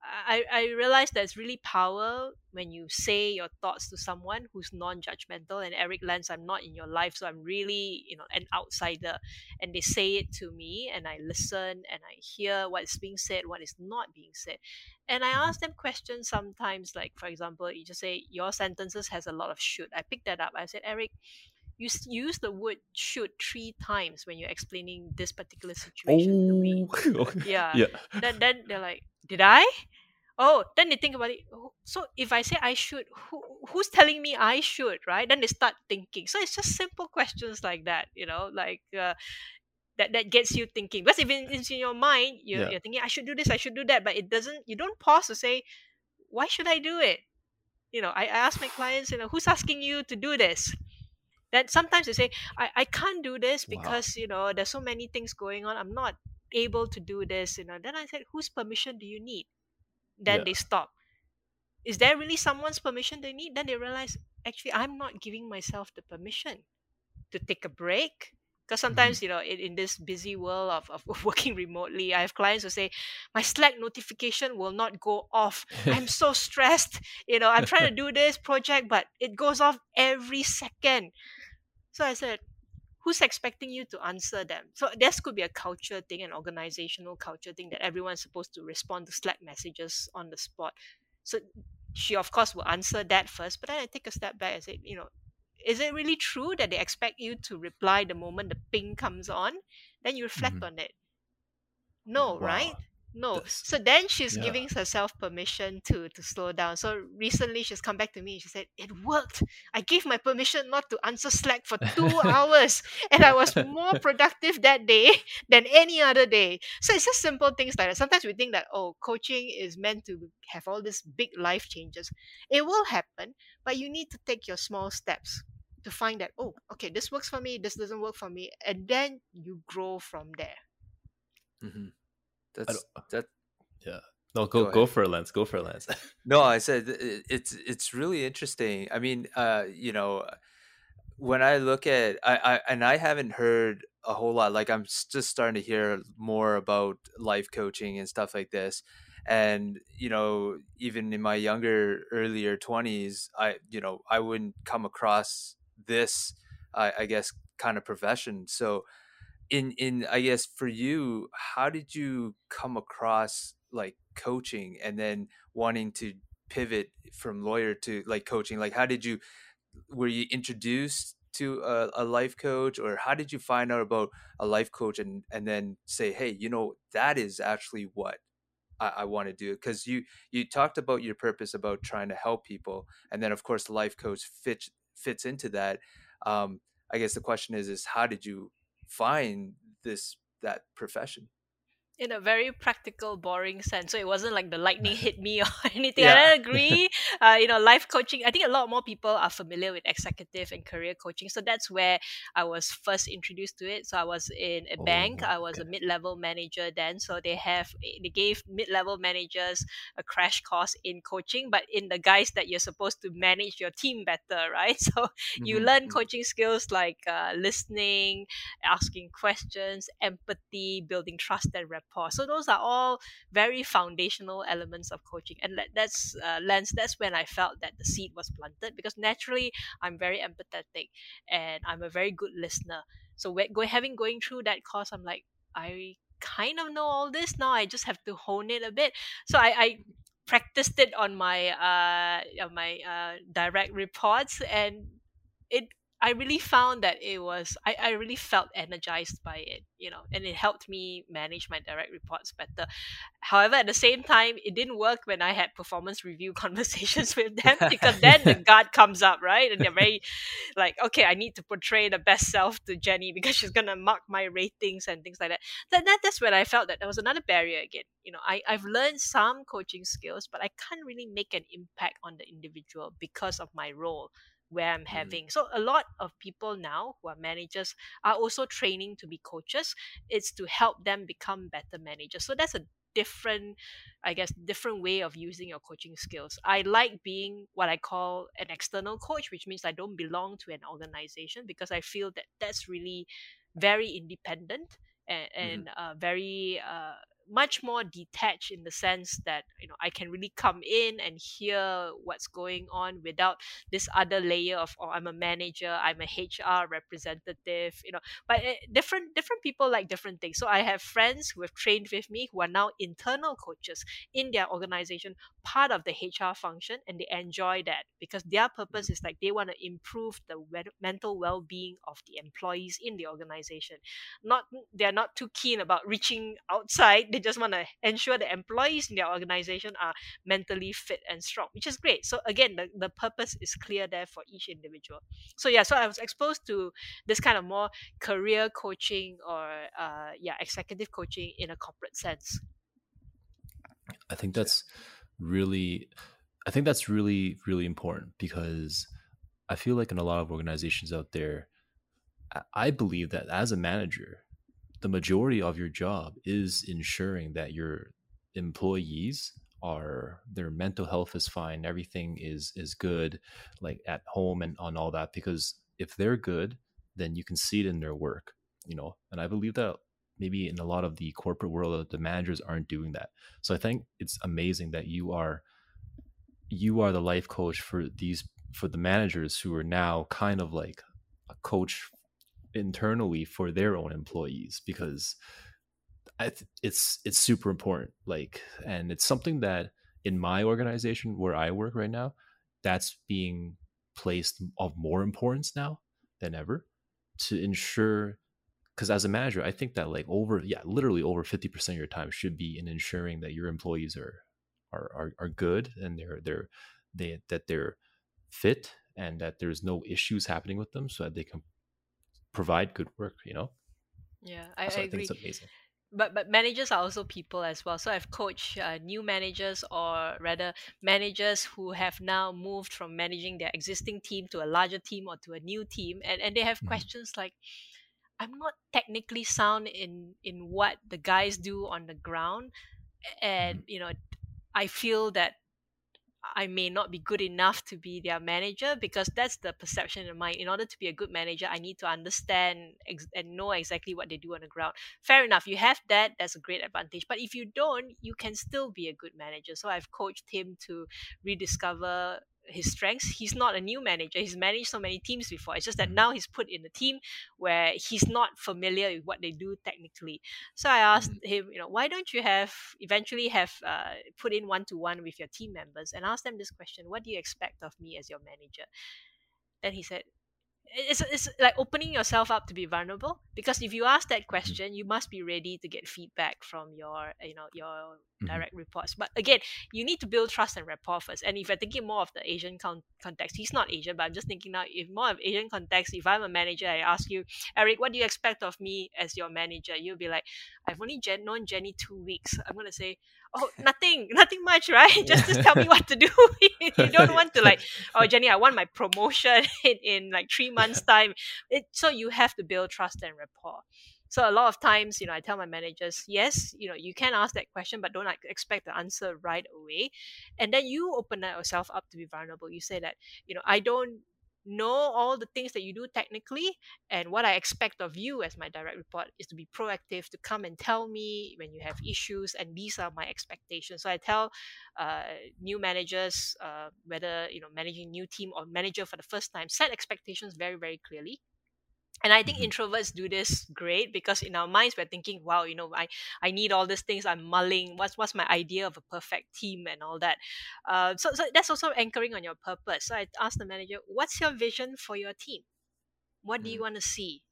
I realize there's really power when you say your thoughts to someone who's non-judgmental. And Eric Lenz, I'm not in your life, so I'm really an outsider, and they say it to me, and I listen and I hear what is being said, what is not being said, and I ask them questions sometimes. Like, for example, you just say your sentences has a lot of should. I picked that up. I said, Eric, you use the word should 3 times when you're explaining this particular situation to me. Yeah. Yeah. Then they're like, did I? oh, then they think about it. Oh, so if I say I should, who's telling me I should, right? Then they start thinking. So it's just simple questions like that, like that gets you thinking. Because if it's in your mind, you're, Yeah. you're thinking I should do this, I should do that, but it doesn't. You don't pause to say why should I do it. I ask my clients, who's asking you to do this? Then sometimes they say I can't do this Wow. because there's so many things going on. I'm not able to do this. Then I said, whose permission do you need? Then Yeah. they stop. Is there really someone's permission they need? Then they realize, actually, I'm not giving myself the permission to take a break. Because sometimes, in this busy world of working remotely, I have clients who say, my Slack notification will not go off. I'm so stressed. I'm trying to do this project, but it goes off every second. So I said, who's expecting you to answer them? So this could be a culture thing, an organizational culture thing, that everyone's supposed to respond to Slack messages on the spot. So she, of course, will answer that first. But then I take a step back and say, is it really true that they expect you to reply the moment the ping comes on? Then you reflect Mhm. on it. No, Wow. right? No. That's- So then she's yeah. giving herself permission to slow down. So recently she's come back to me. She said, it worked. I gave my permission not to answer Slack for 2 hours. And I was more productive that day than any other day. So it's just simple things like that. Sometimes we think that, oh, coaching is meant to have all these big life changes. It will happen, but you need to take your small steps to find that, oh, okay, this works for me, this doesn't work for me. And then you grow from there. Mm-hmm. I That's don't- that. yeah. No, Go go ahead. for it, Lance. Go for it, Lance. No, I said it's really interesting. I mean, when I look at I haven't heard a whole lot. Like I'm just starting to hear more about life coaching and stuff like this. And even in my earlier 20s, I wouldn't come across this, I guess, kind of profession. So in I guess for you, how did you come across like coaching and then wanting to pivot from lawyer to like coaching? Like were you introduced to a life coach, or how did you find out about a life coach and then say, hey, that is actually what I want to do? Because you talked about your purpose about trying to help people, and then of course the life coach fits into that. I guess the question is how did you find that profession? In a very practical, boring sense. So it wasn't like the lightning hit me or anything. Yeah. I agree. Life coaching, I think a lot more people are familiar with executive and career coaching. So that's where I was first introduced to it. So I was in a bank. I was a mid-level manager then. So they gave mid-level managers a crash course in coaching, but in the guise that you're supposed to manage your team better, right? So you Mhm, learn mhm. coaching skills like listening, asking questions, empathy, building trust and rapport. So those are all very foundational elements of coaching. And that's Lance, that's when I felt that the seed was planted, because naturally I'm very empathetic and I'm a very good listener. So going through that course, I'm like, I kind of know all this now. I just have to hone it a bit. So I practiced it on my direct reports, and it I really found that I really felt energized by it, and it helped me manage my direct reports better. However, at the same time, it didn't work when I had performance review conversations with them, because then the guard comes up, right? And they're very like, okay, I need to portray the best self to Jenny because she's gonna mark my ratings and things like that. That's when I felt that there was another barrier again. I've learned some coaching skills, but I can't really make an impact on the individual because of my role where I'm having. So a lot of people now who are managers are also training to be coaches. It's to help them become better managers. So that's a different, I guess, different way of using your coaching skills. I like being what I call an external coach, which means I don't belong to an organization, because I feel that that's really very independent and very much more detached, in the sense that I can really come in and hear what's going on without this other layer of, oh, I'm a manager, I'm a HR representative. But different people like different things. So I have friends who have trained with me who are now internal coaches in their organization, part of the HR function, and they enjoy that because their purpose is like they want to improve the mental well-being of the employees in the organization. Not They're not too keen about reaching outside They just want to ensure the employees in their organization are mentally fit and strong, which is great. So again, the purpose is clear there for each individual. So yeah, so I was exposed to this kind of more career coaching or executive coaching in a corporate sense. I think that's really, really important, because I feel like in a lot of organizations out there, I believe that as a manager, the majority of your job is ensuring that your employees are, their mental health is fine, everything is good, like at home and on all that. Because if they're good, then you can see it in their work, you know. And I believe that maybe in a lot of the corporate world, the managers aren't doing that. So I think it's amazing that you are the life coach for the managers who are now kind of like a coach internally for their own employees, because it's super important. Like, and it's something that in my organization where I work right now, that's being placed of more importance now than ever, to ensure, because as a manager, I think that like literally over 50% of your time should be in ensuring that your employees are good, and they're fit, and that there's no issues happening with them, so that they can provide good work, you know. Yeah, So I I think agree. it's amazing. But managers are also people as well. So I've coached new managers, or rather managers who have now moved from managing their existing team to a larger team or to a new team, and they have Mhm. questions like, I'm not technically sound in what the guys do on the ground, and Mhm. I feel that I may not be good enough to be their manager, because that's the perception in mind. In order to be a good manager, I need to understand and know exactly what they do on the ground. Fair enough. You have that. That's a great advantage. But if you don't, you can still be a good manager. So I've coached him to rediscover his strengths. He's not a new manager. He's managed so many teams before. It's just that Mhm. now he's put in a team where he's not familiar with what they do technically. So I asked Mhm. him, why don't you eventually have put in one-to-one with your team members and ask them this question: what do you expect of me as your manager? Then he said, it's like opening yourself up to be vulnerable, because if you ask that Mhm. question, you must be ready to get feedback from your Mhm. direct reports. But again, you need to build trust and rapport first. And if you're thinking more of the Asian context, he's not Asian, but I'm just thinking now, if more of Asian context, if I'm a manager, I ask you, Eric, what do you expect of me as your manager? You'll be like, I've only known Jenny 2 weeks. I'm going to say, oh, nothing much, right? Just tell me what to do. You don't want to like, oh, Jenny, I want my promotion in like 3 months time. So you have to build trust and rapport. So a lot of times, I tell my managers, yes, you can ask that question, but don't like expect the answer right away. And then you open yourself up to be vulnerable. You say that, I don't know all the things that you do technically, and what I expect of you as my direct report is to be proactive, to come and tell me when you have issues, and these are my expectations. So I tell uh, new managers, whether managing new team or manager for the first time, set expectations very, very clearly. And I think Mhm. introverts do this great, because in our minds we're thinking, wow, I need all these things. I'm mulling what's my idea of a perfect team and all that. So that's also anchoring on your purpose. So I asked the manager, what's your vision for your team? What do you Mm. want to see?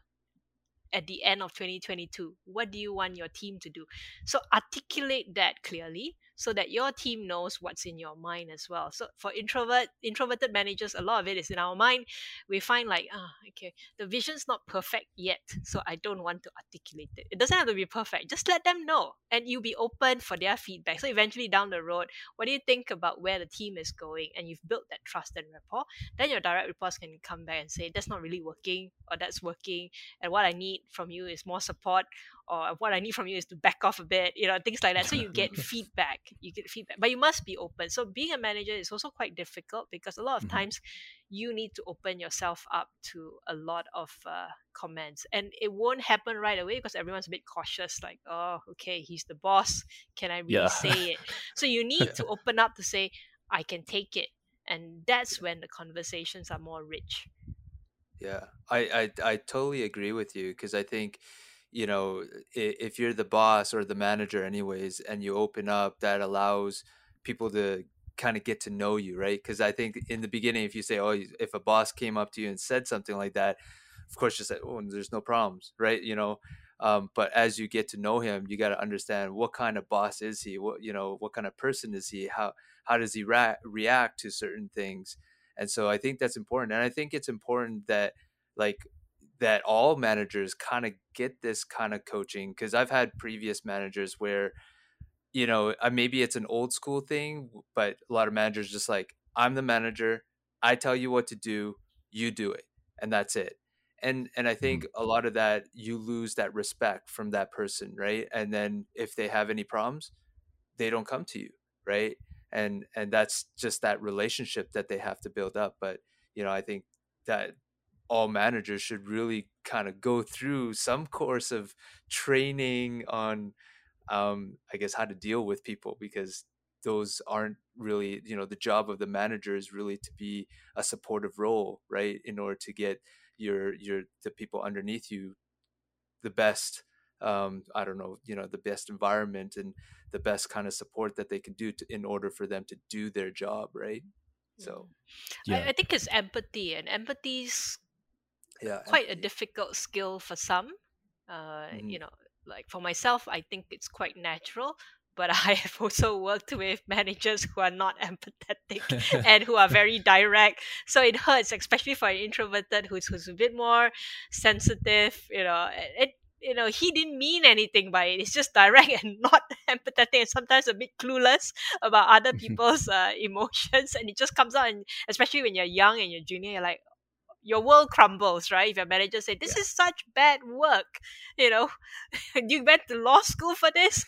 At the end of 2022, what do you want your team to do? So articulate that clearly, so that your team knows what's in your mind as well. So for introverted managers, a lot of it is in our mind. We find like, okay, the vision's not perfect yet, so I don't want to articulate it. It doesn't have to be perfect, just let them know, and you be open for their feedback. So eventually down the road, what do you think about where the team is going, and you've built that trust and rapport, then your direct reports can come back and say, that's not really working, or that's working, and what I need from you is more support, or what I need from you is to back off a bit, things like that. So you get feedback. But you must be open. So being a manager is also quite difficult, because a lot of Mhm. times you need to open yourself up to a lot of comments, and it won't happen right away, because everyone's a bit cautious, like, oh, okay, he's the boss, can I really Yeah. say it? So you need to open up to say, I can take it, and that's when the conversations are more rich. Yeah, I totally agree with you, because I think, if you're the boss or the manager anyways, and you open up, that allows people to kind of get to know you, right? Because I think in the beginning, if you say, oh, if a boss came up to you and said something like that, of course you said, oh, there's no problems, right? But as you get to know him, you got to understand what kind of boss is he, what kind of person is he, how does he react to certain things. And so I think that's important, and I think it's important that like that all managers kind of get this kind of coaching, because I've had previous managers where maybe it's an old school thing, but a lot of managers just like, I'm the manager, I tell you what to do, you do it, and that's it. And I think a lot of that, you lose that respect from that person, right? And then if they have any problems, they don't come to you, right? And that's just that relationship that they have to build up. But I think that all managers should really kind of go through some course of training on I guess how to deal with people, because those aren't really, the job of the manager is really to be a supportive role, right? In order to get the people underneath you the best, I don't know, the best environment and the best kind of support that they can do in order for them to do their job, right? So Yeah. I think it's empathy, and empathy's yeah, quite a empathy. difficult skill for some. Mhm. Like for myself, I think it's quite natural. But I have also worked with managers who are not empathetic and who are very direct. So it hurts, especially for an introverted who's a bit more sensitive. He didn't mean anything by it. It's just direct and not empathetic, and sometimes a bit clueless about other people's emotions. And it just comes out, and especially when you're young and you're junior, you're like, your world crumbles, right? If your manager say, this Yeah. is such bad work, you know, you went to law school for this,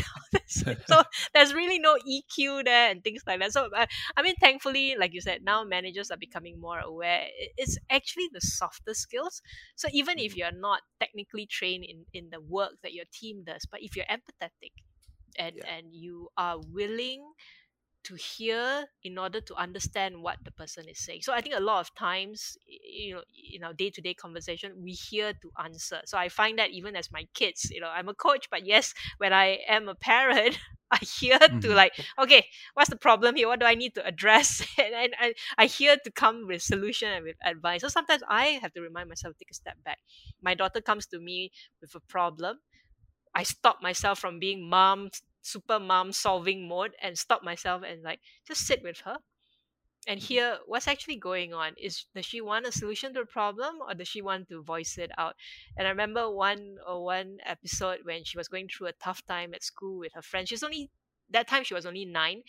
so there's really no EQ there and things like that. So I mean, thankfully, like you said, now managers are becoming more aware. It's actually the softer skills. So even if Mhm. you're not technically trained in the work that your team does, but if you're empathetic and Yeah. and you are willing to hear in order to understand what the person is saying. So I think a lot of times, in our day-to-day conversation, we hear to answer. So I find that even as my kids, I'm a coach, but yes, when I am a parent, I hear to like, okay, what's the problem here? What do I need to address? And I hear to come with solution and with advice. So sometimes I have to remind myself to take a step back. My daughter comes to me with a problem. I stop myself from being super mom solving mode, and stop myself and like just sit with her and Mhm. hear what's actually going on. Does she want a solution to a problem, or does she want to voice it out? And I remember one episode when she was going through a tough time at school with her friends. She was only 9.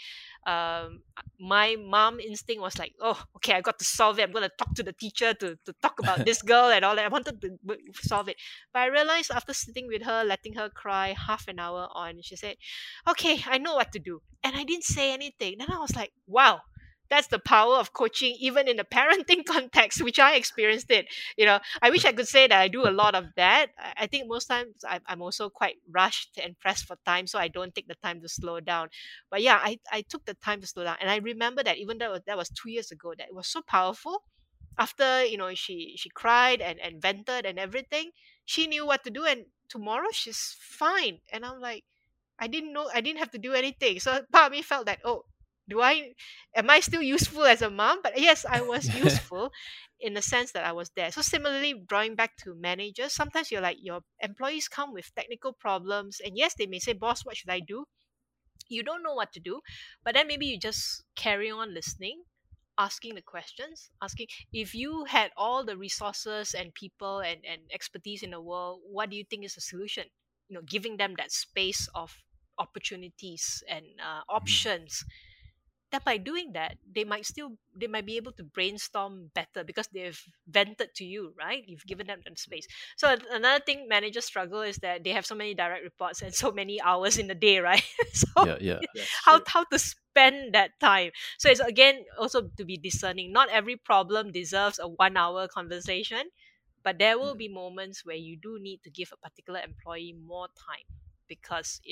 My mom instinct was like, oh, okay, I got to solve it. I'm going to talk to the teacher to talk about this girl and all that. I wanted to solve it. But I realized after sitting with her, letting her cry half an hour on, she said, okay, I know what to do. And I didn't say anything. Then I was like, wow, that's the power of coaching, even in the parenting context, which I experienced it. I wish I could say that I do a lot of that. I think most times I'm also quite rushed and pressed for time, so I don't take the time to slow down. But yeah, I took the time to slow down, and I remember that even though that was 2 years ago, that it was so powerful. After she cried and vented and everything, she knew what to do, and tomorrow she's fine. And I'm like, I didn't know, I didn't have to do anything. So part of me felt that, oh, do I am I still useful as a mom? But yes, I was useful in the sense that I was there. So similarly, drawing back to managers, sometimes you're like, your employees come with technical problems, and yes, they may say, boss, what should I do? You don't know what to do, but then maybe you just carry on listening, asking the questions, asking, if you had all the resources and people and expertise in the world, what do you think is the solution? Giving them that space of opportunities and options. That by doing that, they might be able to brainstorm better because they've vented to you, right? You've given them that space. So another thing managers struggle is that they have so many direct reports and so many hours in the day, right? So Yeah. That's how true. how to spend that time. So it's again also to be discerning. Not every problem deserves a 1 hour conversation, but there will Mhm. be moments where you do need to give a particular employee more time because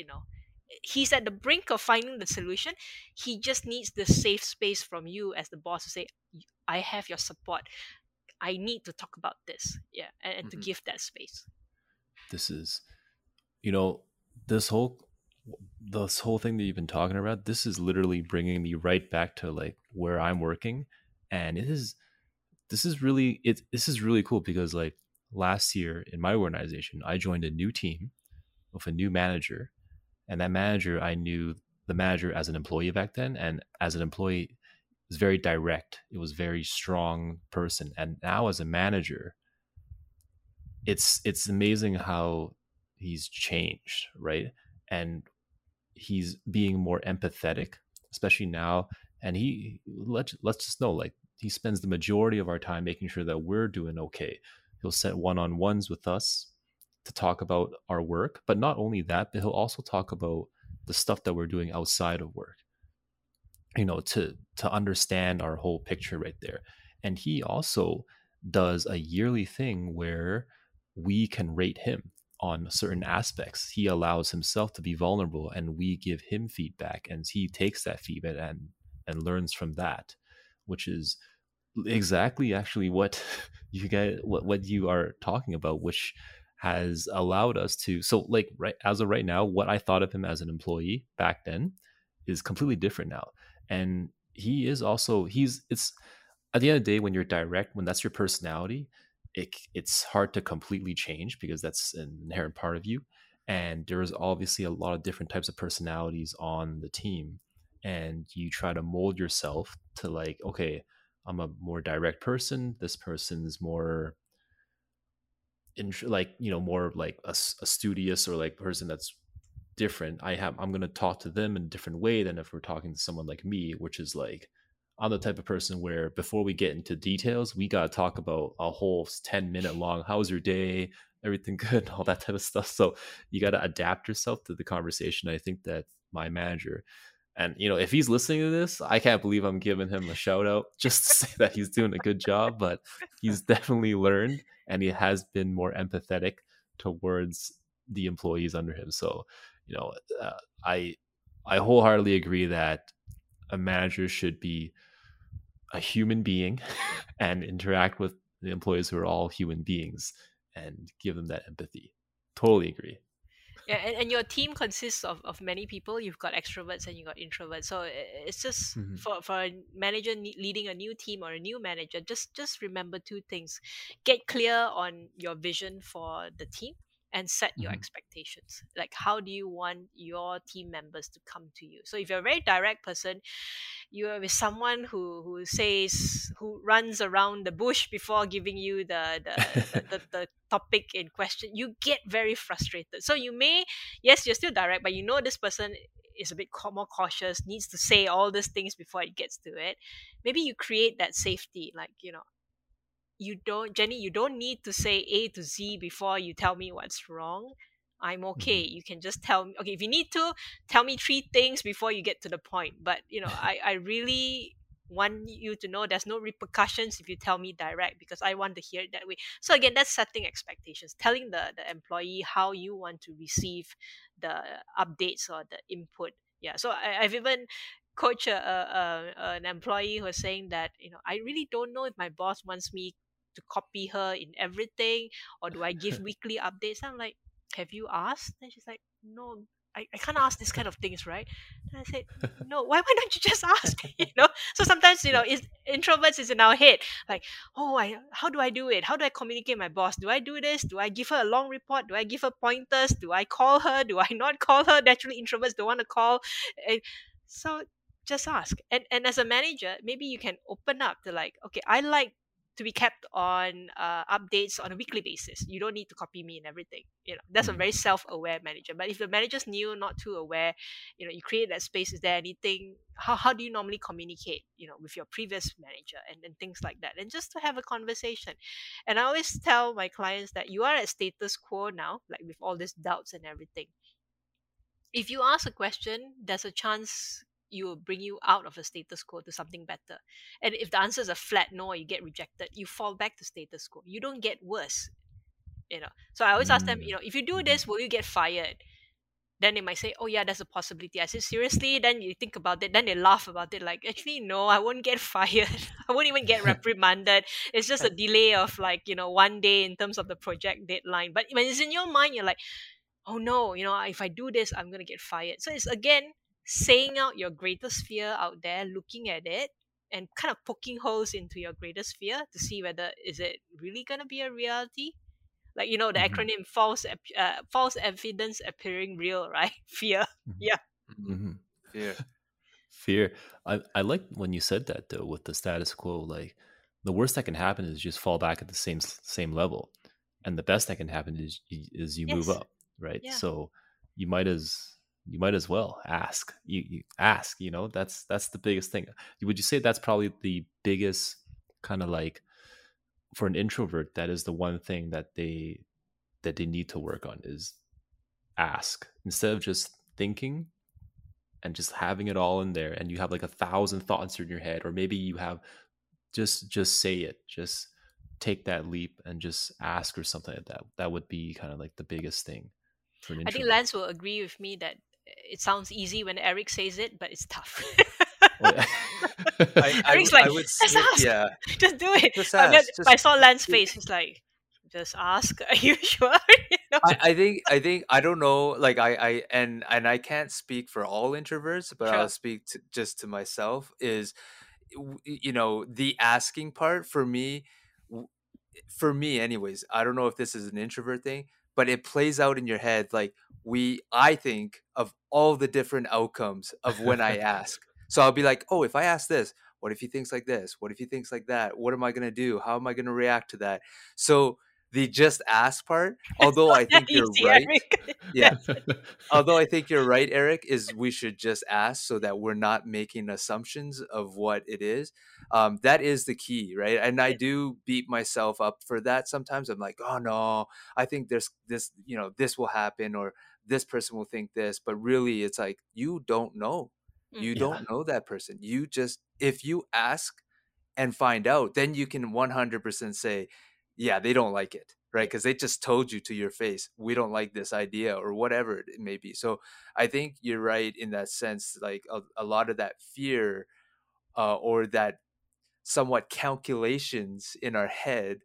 he's at the brink of finding the solution. He just needs the safe space from you as the boss to say, I have your support. I need to talk about this. Yeah. And to Mhm. give that space. This is, you know, this whole this whole thing that you've been talking about, this is literally bringing me right back to like where I'm working. And this is really cool because like last year in my organization, I joined a new team with a new manager. And that manager, I knew the manager as an employee back then. And as an employee, it was very direct. It was very strong person. And now as a manager, it's amazing how he's changed, right? And he's being more empathetic, especially now. And let's just know, like, he spends the majority of our time making sure that we're doing okay. He'll set one-on-ones with us to talk about our work, but not only that, but he'll also talk about the stuff that we're doing outside of work, to understand our whole picture right there. And he also does a yearly thing where we can rate him on certain aspects. He allows himself to be vulnerable and we give him feedback, and he takes that feedback and learns from that, which is exactly actually what you guys what you are talking about, which has allowed us to, so like, right as of right now, what I thought of him as an employee back then is completely different now. And he is also, it's at the end of the day, when you're direct, when that's your personality, it's hard to completely change because that's an inherent part of you. And there's obviously a lot of different types of personalities on the team, and you try to mold yourself to, like, okay, I'm a more direct person, this person's more more like a studious or like person that's different. I'm going to talk to them in a different way than if we're talking to someone like me, which is like, I'm the type of person where before we get into details, we got to talk about a whole 10-minute long, how's your day, everything good, all that type of stuff. So you got to adapt yourself to the conversation. I think that my manager, and if he's listening to this, I can't believe I'm giving him a shout out just to say that he's doing a good job, but he's definitely learned and he has been more empathetic towards the employees under him. So, I wholeheartedly agree that a manager should be a human being and interact with the employees who are all human beings and give them that empathy. Totally agree. Yeah, and your team consists of many people. You've got extroverts and you got introverts. So it's just for a manager leading a new team or a new manager, just remember two things: get clear on your vision for the team and set your expectations. Like, how do you want your team members to come to you? So if you're a very direct person, you're with someone who runs around the bush before giving you the topic in question, you get very frustrated. So yes, you're still direct, but this person is a bit more cautious, needs to say all these things before it gets to it. Maybe you create that safety, like, you don't need to say A to Z before you tell me what's wrong. I'm okay. You can just tell me, okay, if you need to, tell me 3 things before you get to the point. But, I really want you to know there's no repercussions if you tell me direct, because I want to hear it that way. So again, that's setting expectations, telling the employee how you want to receive the updates or the input. Yeah. So I've even coached an employee who was saying that, I really don't know if my boss wants me to copy her in everything, or do I give weekly updates? I'm like, have you asked? And she's like, no, I can't ask this kind of things, right? And I said, no, why don't you just ask? So sometimes, introverts is in our head, like, how do I do it? How do I communicate with my boss? Do I do this? Do I give her a long report? Do I give her pointers? Do I call her? Do I not call her? Naturally, introverts don't want to call. So just ask. And as a manager, maybe you can open up to, like, okay, I like to be kept on updates on a weekly basis. You don't need to copy me in everything. That's a very self-aware manager. But if the manager's new, not too aware, you create that space. Is there anything? How do you normally communicate, with your previous manager and things like that? And just to have a conversation. And I always tell my clients that you are at status quo now, like with all these doubts and everything. If you ask a question, there's a chance you will bring you out of the status quo to something better. And if the answer is a flat no or you get rejected, you fall back to status quo. You don't get worse. So I always ask them, if you do this, will you get fired? Then they might say, oh yeah, that's a possibility. I say, seriously? Then you think about it. Then they laugh about it. Like, actually, no, I won't get fired. I won't even get reprimanded. It's just a delay of 1 day in terms of the project deadline. But when it's in your mind, you're like, oh no, if I do this, I'm going to get fired. So it's, again, saying out your greatest fear out there, looking at it and kind of poking holes into your greatest fear to see whether is it really going to be a reality. Like, the Mhm. acronym false evidence appearing real, right? Fear. Mhm. Yeah. Mhm. Fear. Fear. I like when you said that though, with the status quo. Like the worst that can happen is just fall back at the same level, and the best that can happen is you move Yes. up, right? Yeah. So you might as you might as well ask. You ask. You know, that's the biggest thing. Would you say that's probably the biggest kind of like for an introvert? That is the one thing that they need to work on is ask instead of just thinking and just having it all in there and you have like 1,000 thoughts in your head, or maybe you have just say it, just take that leap and just ask or something like that. That would be kind of like the biggest thing for an I think introvert. Lance will agree with me that it sounds easy when Eric says it, but it's tough. Oh, yeah. Eric's like, I would just say, ask, yeah, just do it. just But then ask. I Just saw Lance's face. He's like, just ask. Are you sure? I don't know, like and I can't speak for all introverts, but I'll Sure. speak just to myself. Is the asking part for me, w- for me anyways. I don't know if this is an introvert thing, but it plays out in your head like I think of all the different outcomes of when I ask. So I'll be like, oh, if I ask this, what if he thinks like this? What if he thinks like that? What am I gonna do? How am I gonna react to that? So the just ask part, It's although not I that think you're easy, right, Eric. yeah, although I think you're right, Eric, is we should just ask so that we're not making assumptions of what it is. That is the key, right? And I Yes. do beat myself up for that sometimes. I'm like, oh no, I think there's this, this will happen, or this person will think this, but really it's like you don't know. Mm. You Yeah. don't know that person. You just, if you ask and find out, then you can 100% say, yeah, they don't like it, right? Yeah. Because they just told you to your face, we don't like this idea or whatever it may be. So I think you're right in that sense. Like a lot of that fear, or that somewhat calculations in our head,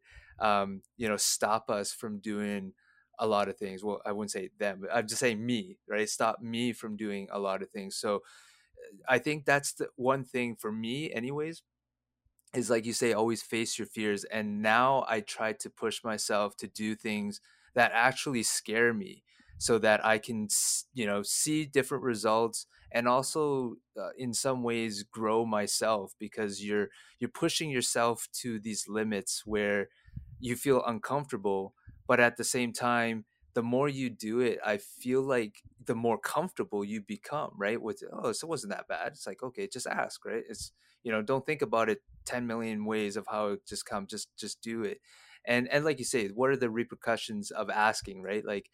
stop us from doing a lot of things. Well, I wouldn't say them, but I'm just saying me, right? Stop me from doing a lot of things. So I think that's the one thing for me anyways, is like you say, always face your fears. And now I try to push myself to do things that actually scare me so that I can, see different results, and also in some ways grow myself, because you're pushing yourself to these limits where you feel uncomfortable, but at the same time, the more you do it, I feel like the more comfortable you become, right? With, oh, so it wasn't that bad. It's like, okay, just ask, right? It's, don't think about it 10 million ways of how it just come, just do it. And like you say, what are the repercussions of asking, right? Like,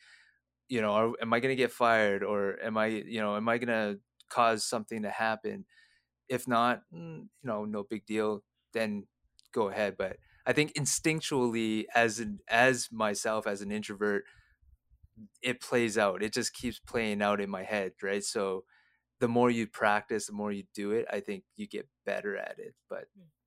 am I going to get fired, or am I going to cause something to happen? If not, no big deal, then go ahead. But I think instinctually, as myself, as an introvert, it plays out, it just keeps playing out in my head, right? So the more you practice, the more you do it, I think you get better at it. But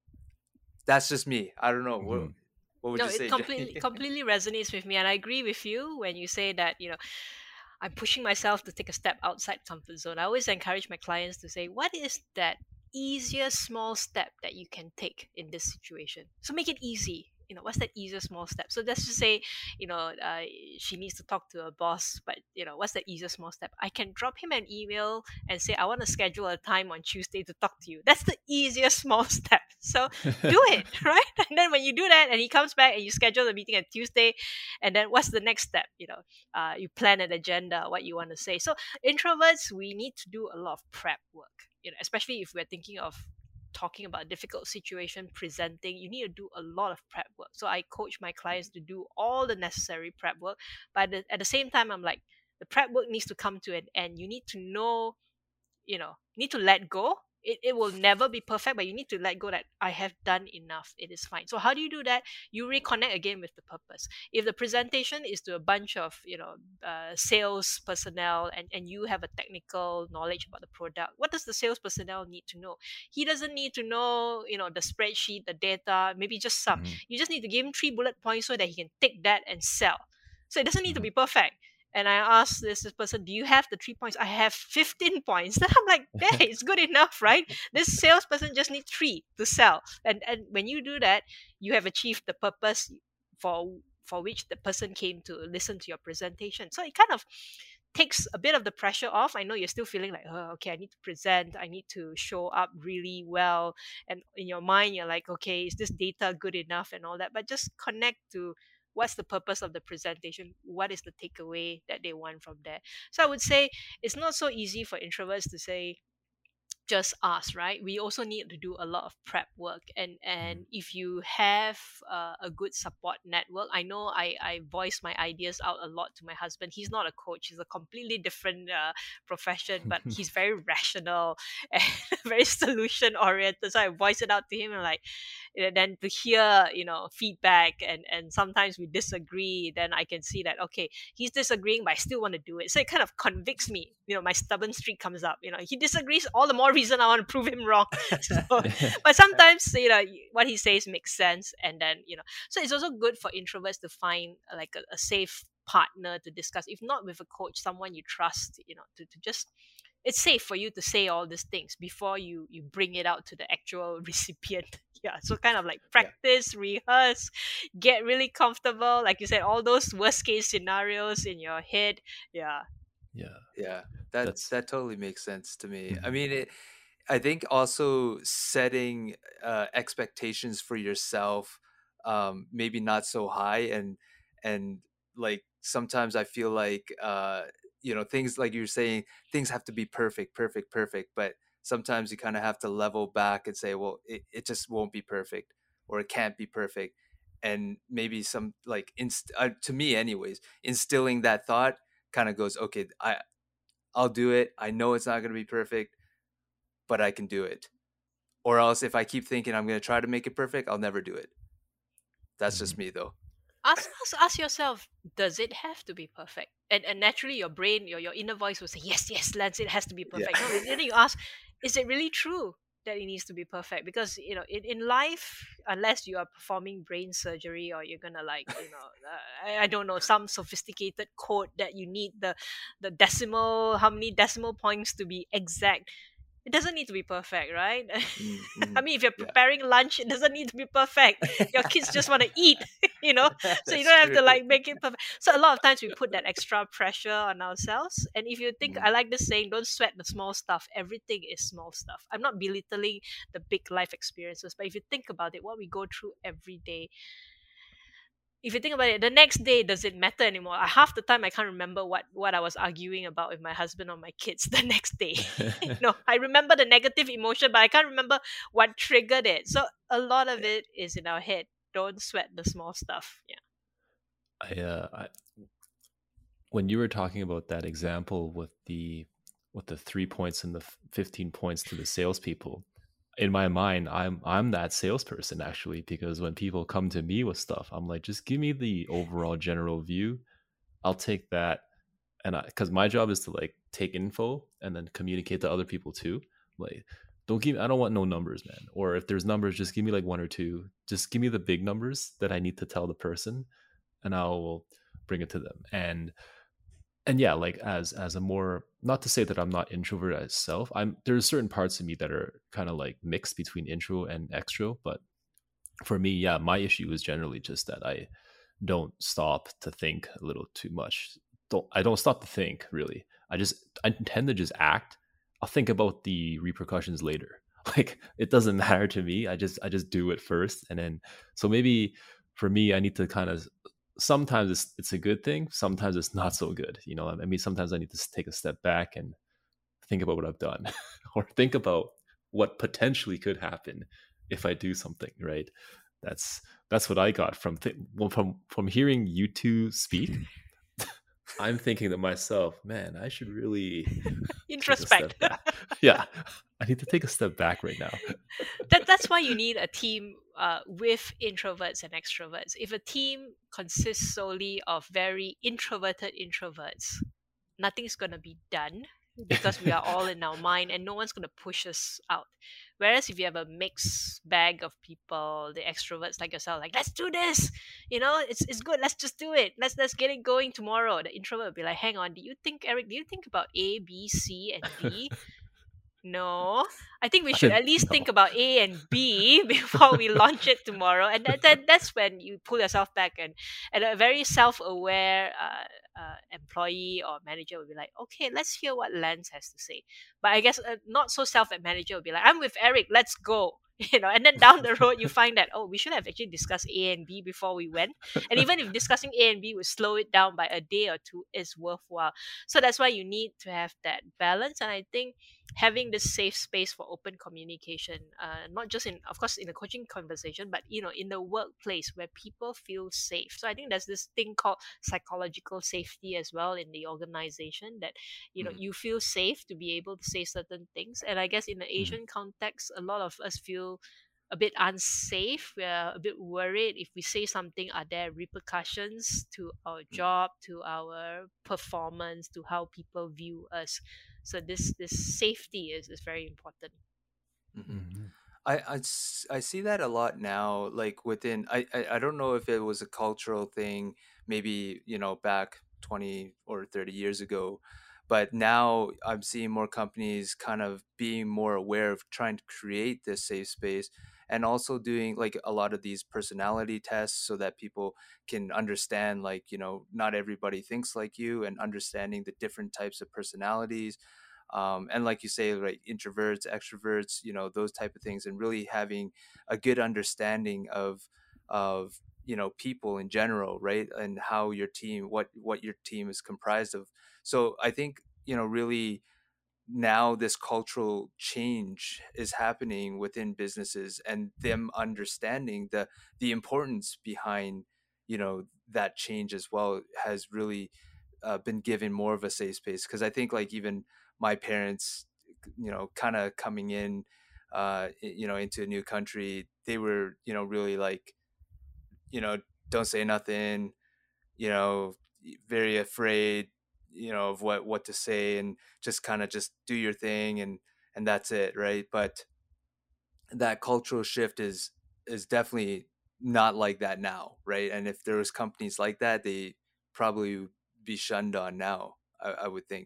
that's just me. I don't know. What Mhm. what would No, you it say, completely Jenny? completely resonates with me, and I agree with you when you say that I'm pushing myself to take a step outside comfort zone. I always encourage my clients to say, what is that easiest small step that you can take in this situation? So make it easy. What's that easiest small step? So let's just say, she needs to talk to a boss, but what's that easiest small step? I can drop him an email and say, I want to schedule a time on Tuesday to talk to you. That's the easiest small step. So do it, right? And then when you do that and he comes back and you schedule the meeting at Tuesday, and then what's the next step? You plan an agenda, what you want to say. So introverts, we need to do a lot of prep work, especially if we're thinking of talking about a difficult situation, presenting. You need to do a lot of prep work. So I coach my clients to do all the necessary prep work, but at the same time, I'm like, the prep work needs to come to an end. You need to know, need to let go. It will never be perfect, but you need to let go that I have done enough, it is fine. So how do you do that? You reconnect again with the purpose. If the presentation is to a bunch of sales personnel, and you have a technical knowledge about the product, what does the sales personnel need to know? He doesn't need to know the spreadsheet, the data, maybe just some. Mhm. You just need to give him 3 bullet points so that he can take that and sell. So it doesn't need to Mhm. be perfect. And I asked this person, do you have the 3 points? I have 15 points. Then I'm like, hey, it's good enough, right? This salesperson just needs 3 to sell. And when you do that, you have achieved the purpose for for which the person came to listen to your presentation. So it kind of takes a bit of the pressure off. I know you're still feeling like, oh, okay, I need to present, I need to show up really well. And in your mind, you're like, okay, is this data good enough and all that? But just connect to what's the purpose of the presentation? What is the takeaway that they want from there? So I would say it's not so easy for introverts to say, just us, right? We also need to do a lot of prep work, and if you have a good support network, I know I voice my ideas out a lot to my husband. He's not a coach, he's a completely different profession, but he's very rational and very solution oriented, so I voice it out to him, and like, then to hear, feedback, and sometimes we disagree, then I can see that, okay, he's disagreeing, but I still want to do it. So it kind of convicts me. My stubborn streak comes up. He disagrees, all the more reason I want to prove him wrong. So, but sometimes, what he says makes sense, and then, so it's also good for introverts to find like a safe partner to discuss, if not with a coach, someone you trust, to just, it's safe for you to say all these things before you bring it out to the actual recipient. Yeah, so kind of like practice, rehearse, get really comfortable, like you said, all those worst case scenarios in your head. Yeah. That totally makes sense to me. I mean, I think also setting expectations for yourself, maybe not so high, and like sometimes I feel like things, like you're saying, things have to be perfect, but sometimes you kind of have to level back and say, well, it just won't be perfect, or it can't be perfect. And maybe some, like, to me anyways, instilling that thought kind of goes, okay, I'll do it. I know it's not going to be perfect, but I can do it. Or else if I keep thinking I'm going to try to make it perfect, I'll never do it. That's just me though. Ask yourself, does it have to be perfect? And naturally your brain, your inner voice will say, yes, Lance, it has to be perfect. No, then you ask, is it really true that it needs to be perfect? Because in life, unless you are performing brain surgery, or you're gonna, like, I don't know, some sophisticated code that you need the decimal, how many decimal points to be exact, it doesn't need to be perfect, right? I mean, if you're preparing lunch, it doesn't need to be perfect. Your kids just want to eat, so you don't have to, like, make it perfect. So a lot of times we put that extra pressure on ourselves. And if you think, I like this saying, don't sweat the small stuff. Everything is small stuff. I'm not belittling the big life experiences, but if you think about it, what we go through every day, if you think about it, the next day, does it matter anymore? Half the time I can't remember what I was arguing about with my husband or my kids the next day. I remember the negative emotion, but I can't remember what triggered it. So a lot of it is in our head. Don't sweat the small stuff. When you were talking about that example with the 3 points and the 15 points to the salespeople, in my mind, I'm that salesperson, actually, because when people come to me with stuff, I'm like, just give me the overall general view. I'll take that, and because my job is to, like, take info and then communicate to other people too. Like, I don't want no numbers, man. Or if there's numbers, just give me like one or two. Just give me the big numbers that I need to tell the person, and I'll bring it to them. And yeah, like, as a more, not to say that I'm not introvert as self, there's certain parts of me that are kind of like mixed between intro and extro. But for me, yeah, my issue is generally just that I don't stop to think a little too much. I don't stop to think, really. I tend to just act. I'll think about the repercussions later. Like, it doesn't matter to me. I just do it first, and then, so maybe for me, I need to kind of, sometimes it's a good thing, sometimes it's not so good. I mean, sometimes I need to take a step back and think about what I've done, or think about what potentially could happen if I do something, right? That's what I got from hearing you two speak. I'm thinking to myself, man, I should really introspect. Yeah, I need to take a step back right now. That's why you need a team with introverts and extroverts. If a team consists solely of very introverted introverts, nothing's going to be done, because we are all in our mind and no one's going to push us out. Whereas if you have a mixed bag of people, the extroverts like yourself, like, let's do this, it's good, let's just do it, let's get it going tomorrow. The introvert will be like, hang on, Eric, do you think about A, B, C, and D? No, I think we I should didn't at least think know. about A and B before we launch it tomorrow. And that's when you pull yourself back, and a very self-aware employee or manager will be like, okay, let's hear what Lance has to say. But I guess not so self-aware manager will be like, I'm with Eric, let's go. And then down the road you find that, oh, we should have actually discussed A and B before we went. And even if discussing A and B would slow it down by a day or two, is worthwhile. So that's why you need to have that balance. And I think having this safe space for open communication, not just in, of course, in a coaching conversation, but in the workplace where people feel safe. So I think there's this thing called psychological safety as well in the organization, that Mm, you feel safe to be able to say certain things. And I guess in the Mhm. Asian context, a lot of us feel a bit unsafe. We're a bit worried if we say something, are there repercussions to our mm, job, to our performance, to how people view us. So this safety is very important. mhm. Mhm. I see that a lot now, like within, I don't know if it was a cultural thing, maybe, back 20 or 30 years ago, but now I'm seeing more companies kind of being more aware of trying to create this safe space, and also doing like a lot of these personality tests so that people can understand, like, not everybody thinks like you, and understanding the different types of personalities, and like you say, like introverts, extroverts, those type of things, and really having a good understanding of people in general, right, and how your team, what your team is comprised of. So I think, really, now this cultural change is happening within businesses, and them understanding the importance behind that change as well, has really been given more of a safe space. Because I think, like, even my parents, kind of coming in, into a new country, they were, really like, you know don't say nothing, you know very afraid, of what to say, and just kind of just do your thing, and that's it, right? But that cultural shift is definitely not like that now, right? And if there was companies like that, they probably would be shunned on now, I would think.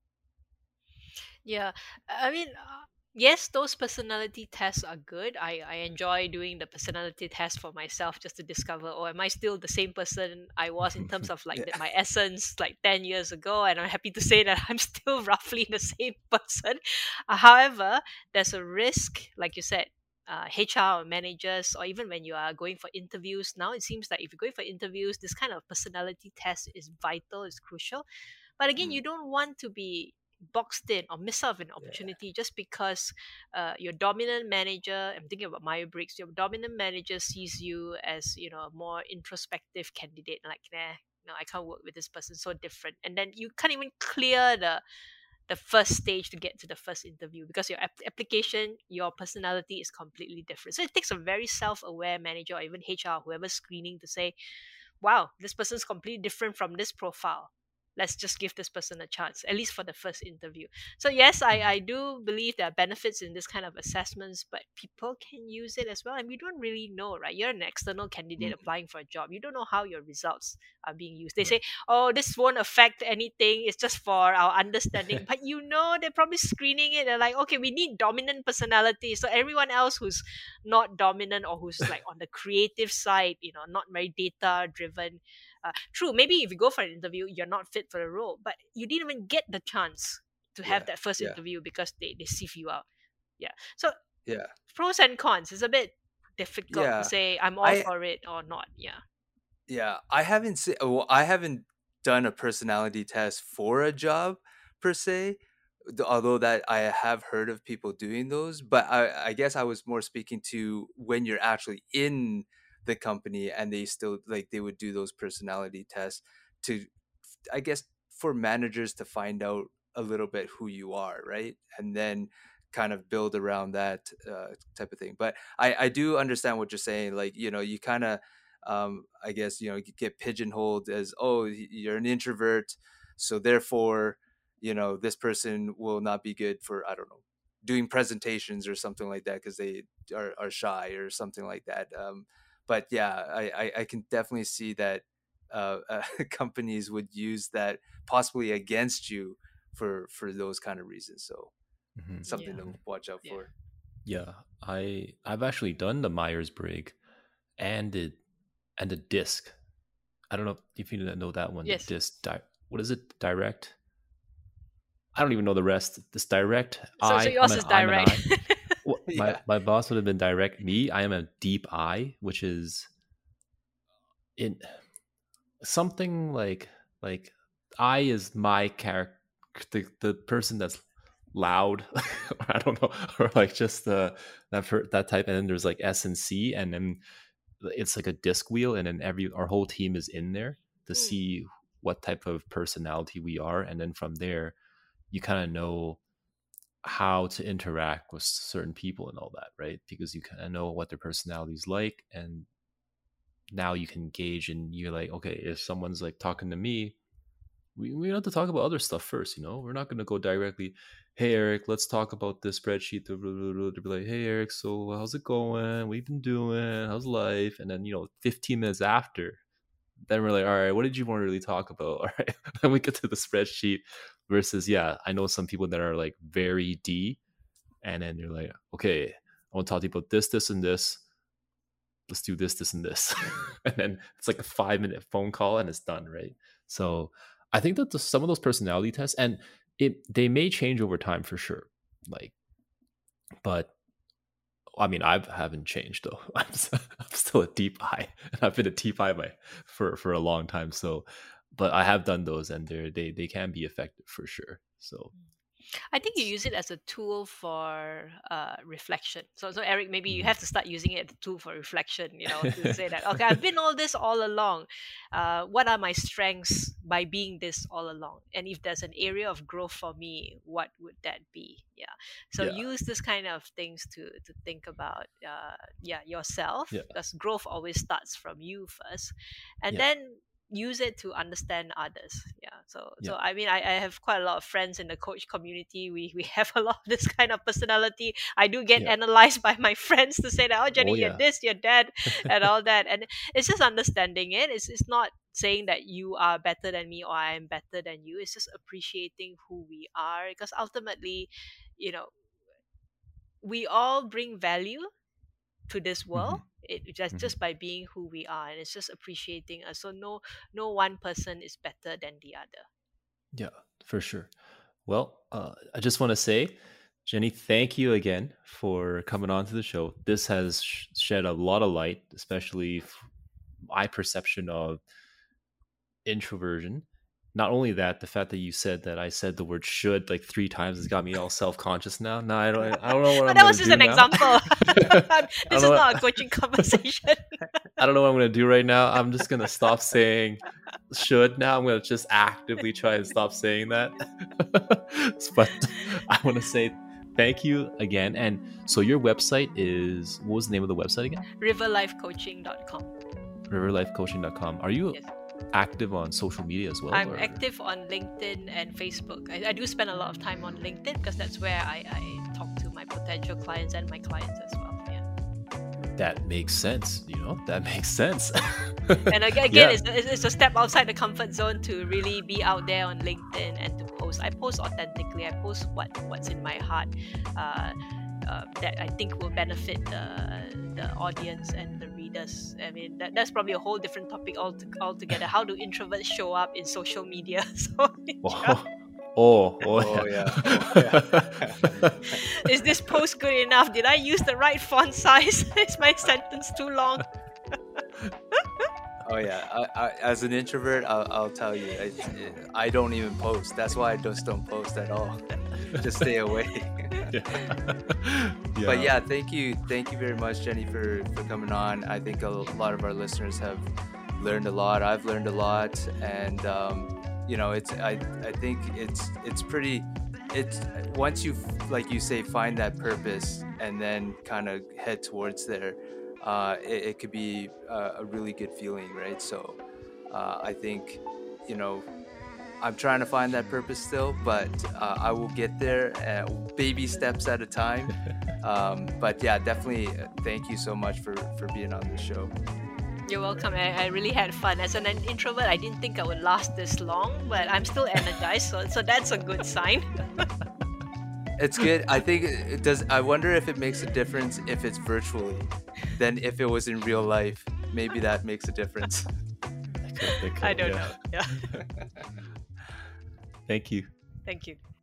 Yeah, I mean, yes, those personality tests are good. I enjoy doing the personality test for myself just to discover, oh, am I still the same person I was in terms of like Yeah. my essence like 10 years ago? And I'm happy to say that I'm still roughly the same person. However, there's a risk, like you said. HR or managers, or even when you are going for interviews now, it seems that if you're going for interviews, this kind of personality test is vital, is crucial. But again, Mm, you don't want to be boxed in or miss out of an yeah. opportunity just because your dominant manager, I'm thinking about Meyer Briggs, your dominant manager sees you as, a more introspective candidate, like, nah, no, I can't work with this person, so different. And then you can't even clear the first stage to get to the first interview because your application, your personality is completely different. So it takes a very self-aware manager or even HR, whoever's screening, to say, wow, this person's completely different from this profile. Let's just give this person a chance, at least for the first interview. So, yes, I do believe there are benefits in this kind of assessments, but people can use it as well. And we don't really know, right? You're an external candidate Mm, applying for a job. You don't know how your results are being used. They right. say, oh, this won't affect anything. It's just for our understanding. But they're probably screening it. They're like, okay, we need dominant personality. So everyone else who's not dominant or who's like on the creative side, not very data driven. True, maybe if you go for an interview, you're not fit for the role, but you didn't even get the chance to have Yeah. that first Yeah. interview because they sieve you out. Yeah. So Yeah. pros and cons. It's a bit difficult to Yeah. say I'm all I for it or not. Yeah. Yeah, I haven't done a personality test for a job per se, although that I have heard of people doing those. But I guess I was more speaking to when you're actually in the company, and they still, like, they would do those personality tests to, I guess, for managers to find out a little bit who you are, right? And then kind of build around that type of thing. But I do understand what you're saying. Like, you kind of, I guess, you get pigeonholed as, oh, you're an introvert, so therefore, this person will not be good for, I don't know, doing presentations or something like that, because they are shy or something like that. But yeah, I can definitely see that companies would use that possibly against you for those kind of reasons. So something Yeah. to watch out Yeah. for. Yeah, I've actually done the Myers-Briggs and the DISC. I don't know if you know that one. Yes. The DISC. What is it? Direct. I don't even know the rest. This direct. So yours is I'm an direct. I. Well, Yeah. my boss would have been direct. Me, I am a deep I, which is in something like I is my character, the person that's loud. Or I don't know, or like just that type. And then there's like S and C, and then it's like a disc wheel, and then our whole team is in there to see what type of personality we are, and then from there you kind of know how to interact with certain people and all that, right? Because you kind of know what their personality is like, and now you can gauge, and you're like, okay, if someone's like talking to me, we have to talk about other stuff first, we're not going to go directly, hey Eric, let's talk about this spreadsheet, to be like, hey Eric, so how's it going, what you been doing, how's life? And then 15 minutes after, then we're like, all right, what did you want to really talk about? All right, then we get to the spreadsheet. Versus, yeah, I know some people that are like very D, and then you're like, okay, I want to talk to you about this and this, let's do this and this. And then it's like a 5-minute phone call and it's done, right? So I think that some of those personality tests, and they may change over time for sure, like, but I mean, I haven't changed though. I'm still a deep I, and I've been a deep I for a long time. So, but I have done those, and they can be effective for sure. So, I think you use it as a tool for reflection. So Eric, maybe you have to start using it as a tool for reflection. To say that, okay, I've been all this all along. What are my strengths by being this all along? And if there's an area of growth for me, what would that be? Yeah. So use this kind of things to think about. Yourself, because growth always starts from you first, and then use it to understand others. So I mean, I have quite a lot of friends in the coach community. We have a lot of this kind of personality. I do get analyzed by my friends to say that, oh Jenny, you're this, you're that, and all that. And it's just understanding it. It's not saying that you are better than me or I am better than you. It's just appreciating who we are, because ultimately, we all bring value to this world. Just by being who we are, and it's just appreciating us. So no one person is better than the other. Yeah, for sure. Well, I just want to say, Jenny, thank you again for coming on to the show. This has shed a lot of light, especially my perception of introversion. Not only that, the fact that you said that I said the word "should" like 3 times has got me all self-conscious now. No, I don't know what I'm that was going to do just an now. example. This is not a coaching conversation. I don't know what I'm going to do right now. I'm just going to stop saying "should" now. I'm going to just actively try and stop saying that. But I want to say thank you again. And so your website is, what was the name of the website again? riverlifecoaching.com. riverlifecoaching.com. Are you active on social media as well? I'm active on LinkedIn and Facebook. I do spend a lot of time on LinkedIn because that's where I talk to my potential clients and my clients as well. That makes sense. That makes sense. And again, it's a step outside the comfort zone to really be out there on LinkedIn and to post. I post authentically. I post what's in my heart that I think will benefit the audience and the readers. I mean, that's probably a whole different topic altogether. How do introverts show up in social media? Is this post good enough? Did I use the right font size? Is my sentence too long? I, as an introvert, I'll tell you, I don't even post. That's why I just don't post at all. Just stay away. But thank you very much, Jenny, for coming on. I think a lot of our listeners have learned a lot. I've learned a lot, and I think it's pretty. It's once you, like you say, find that purpose and then kind of head towards there. It could be a really good feeling, right? So I think, I'm trying to find that purpose still, but I will get there baby steps at a time. But definitely thank you so much for being on the show. You're welcome. I really had fun. As an introvert, I didn't think I would last this long, but I'm still energized, so that's a good sign. It's good. I think it does. I wonder if it makes a difference if it's virtually than if it was in real life. Maybe that makes a difference. That could, I don't yeah. know. Yeah. Thank you. Thank you.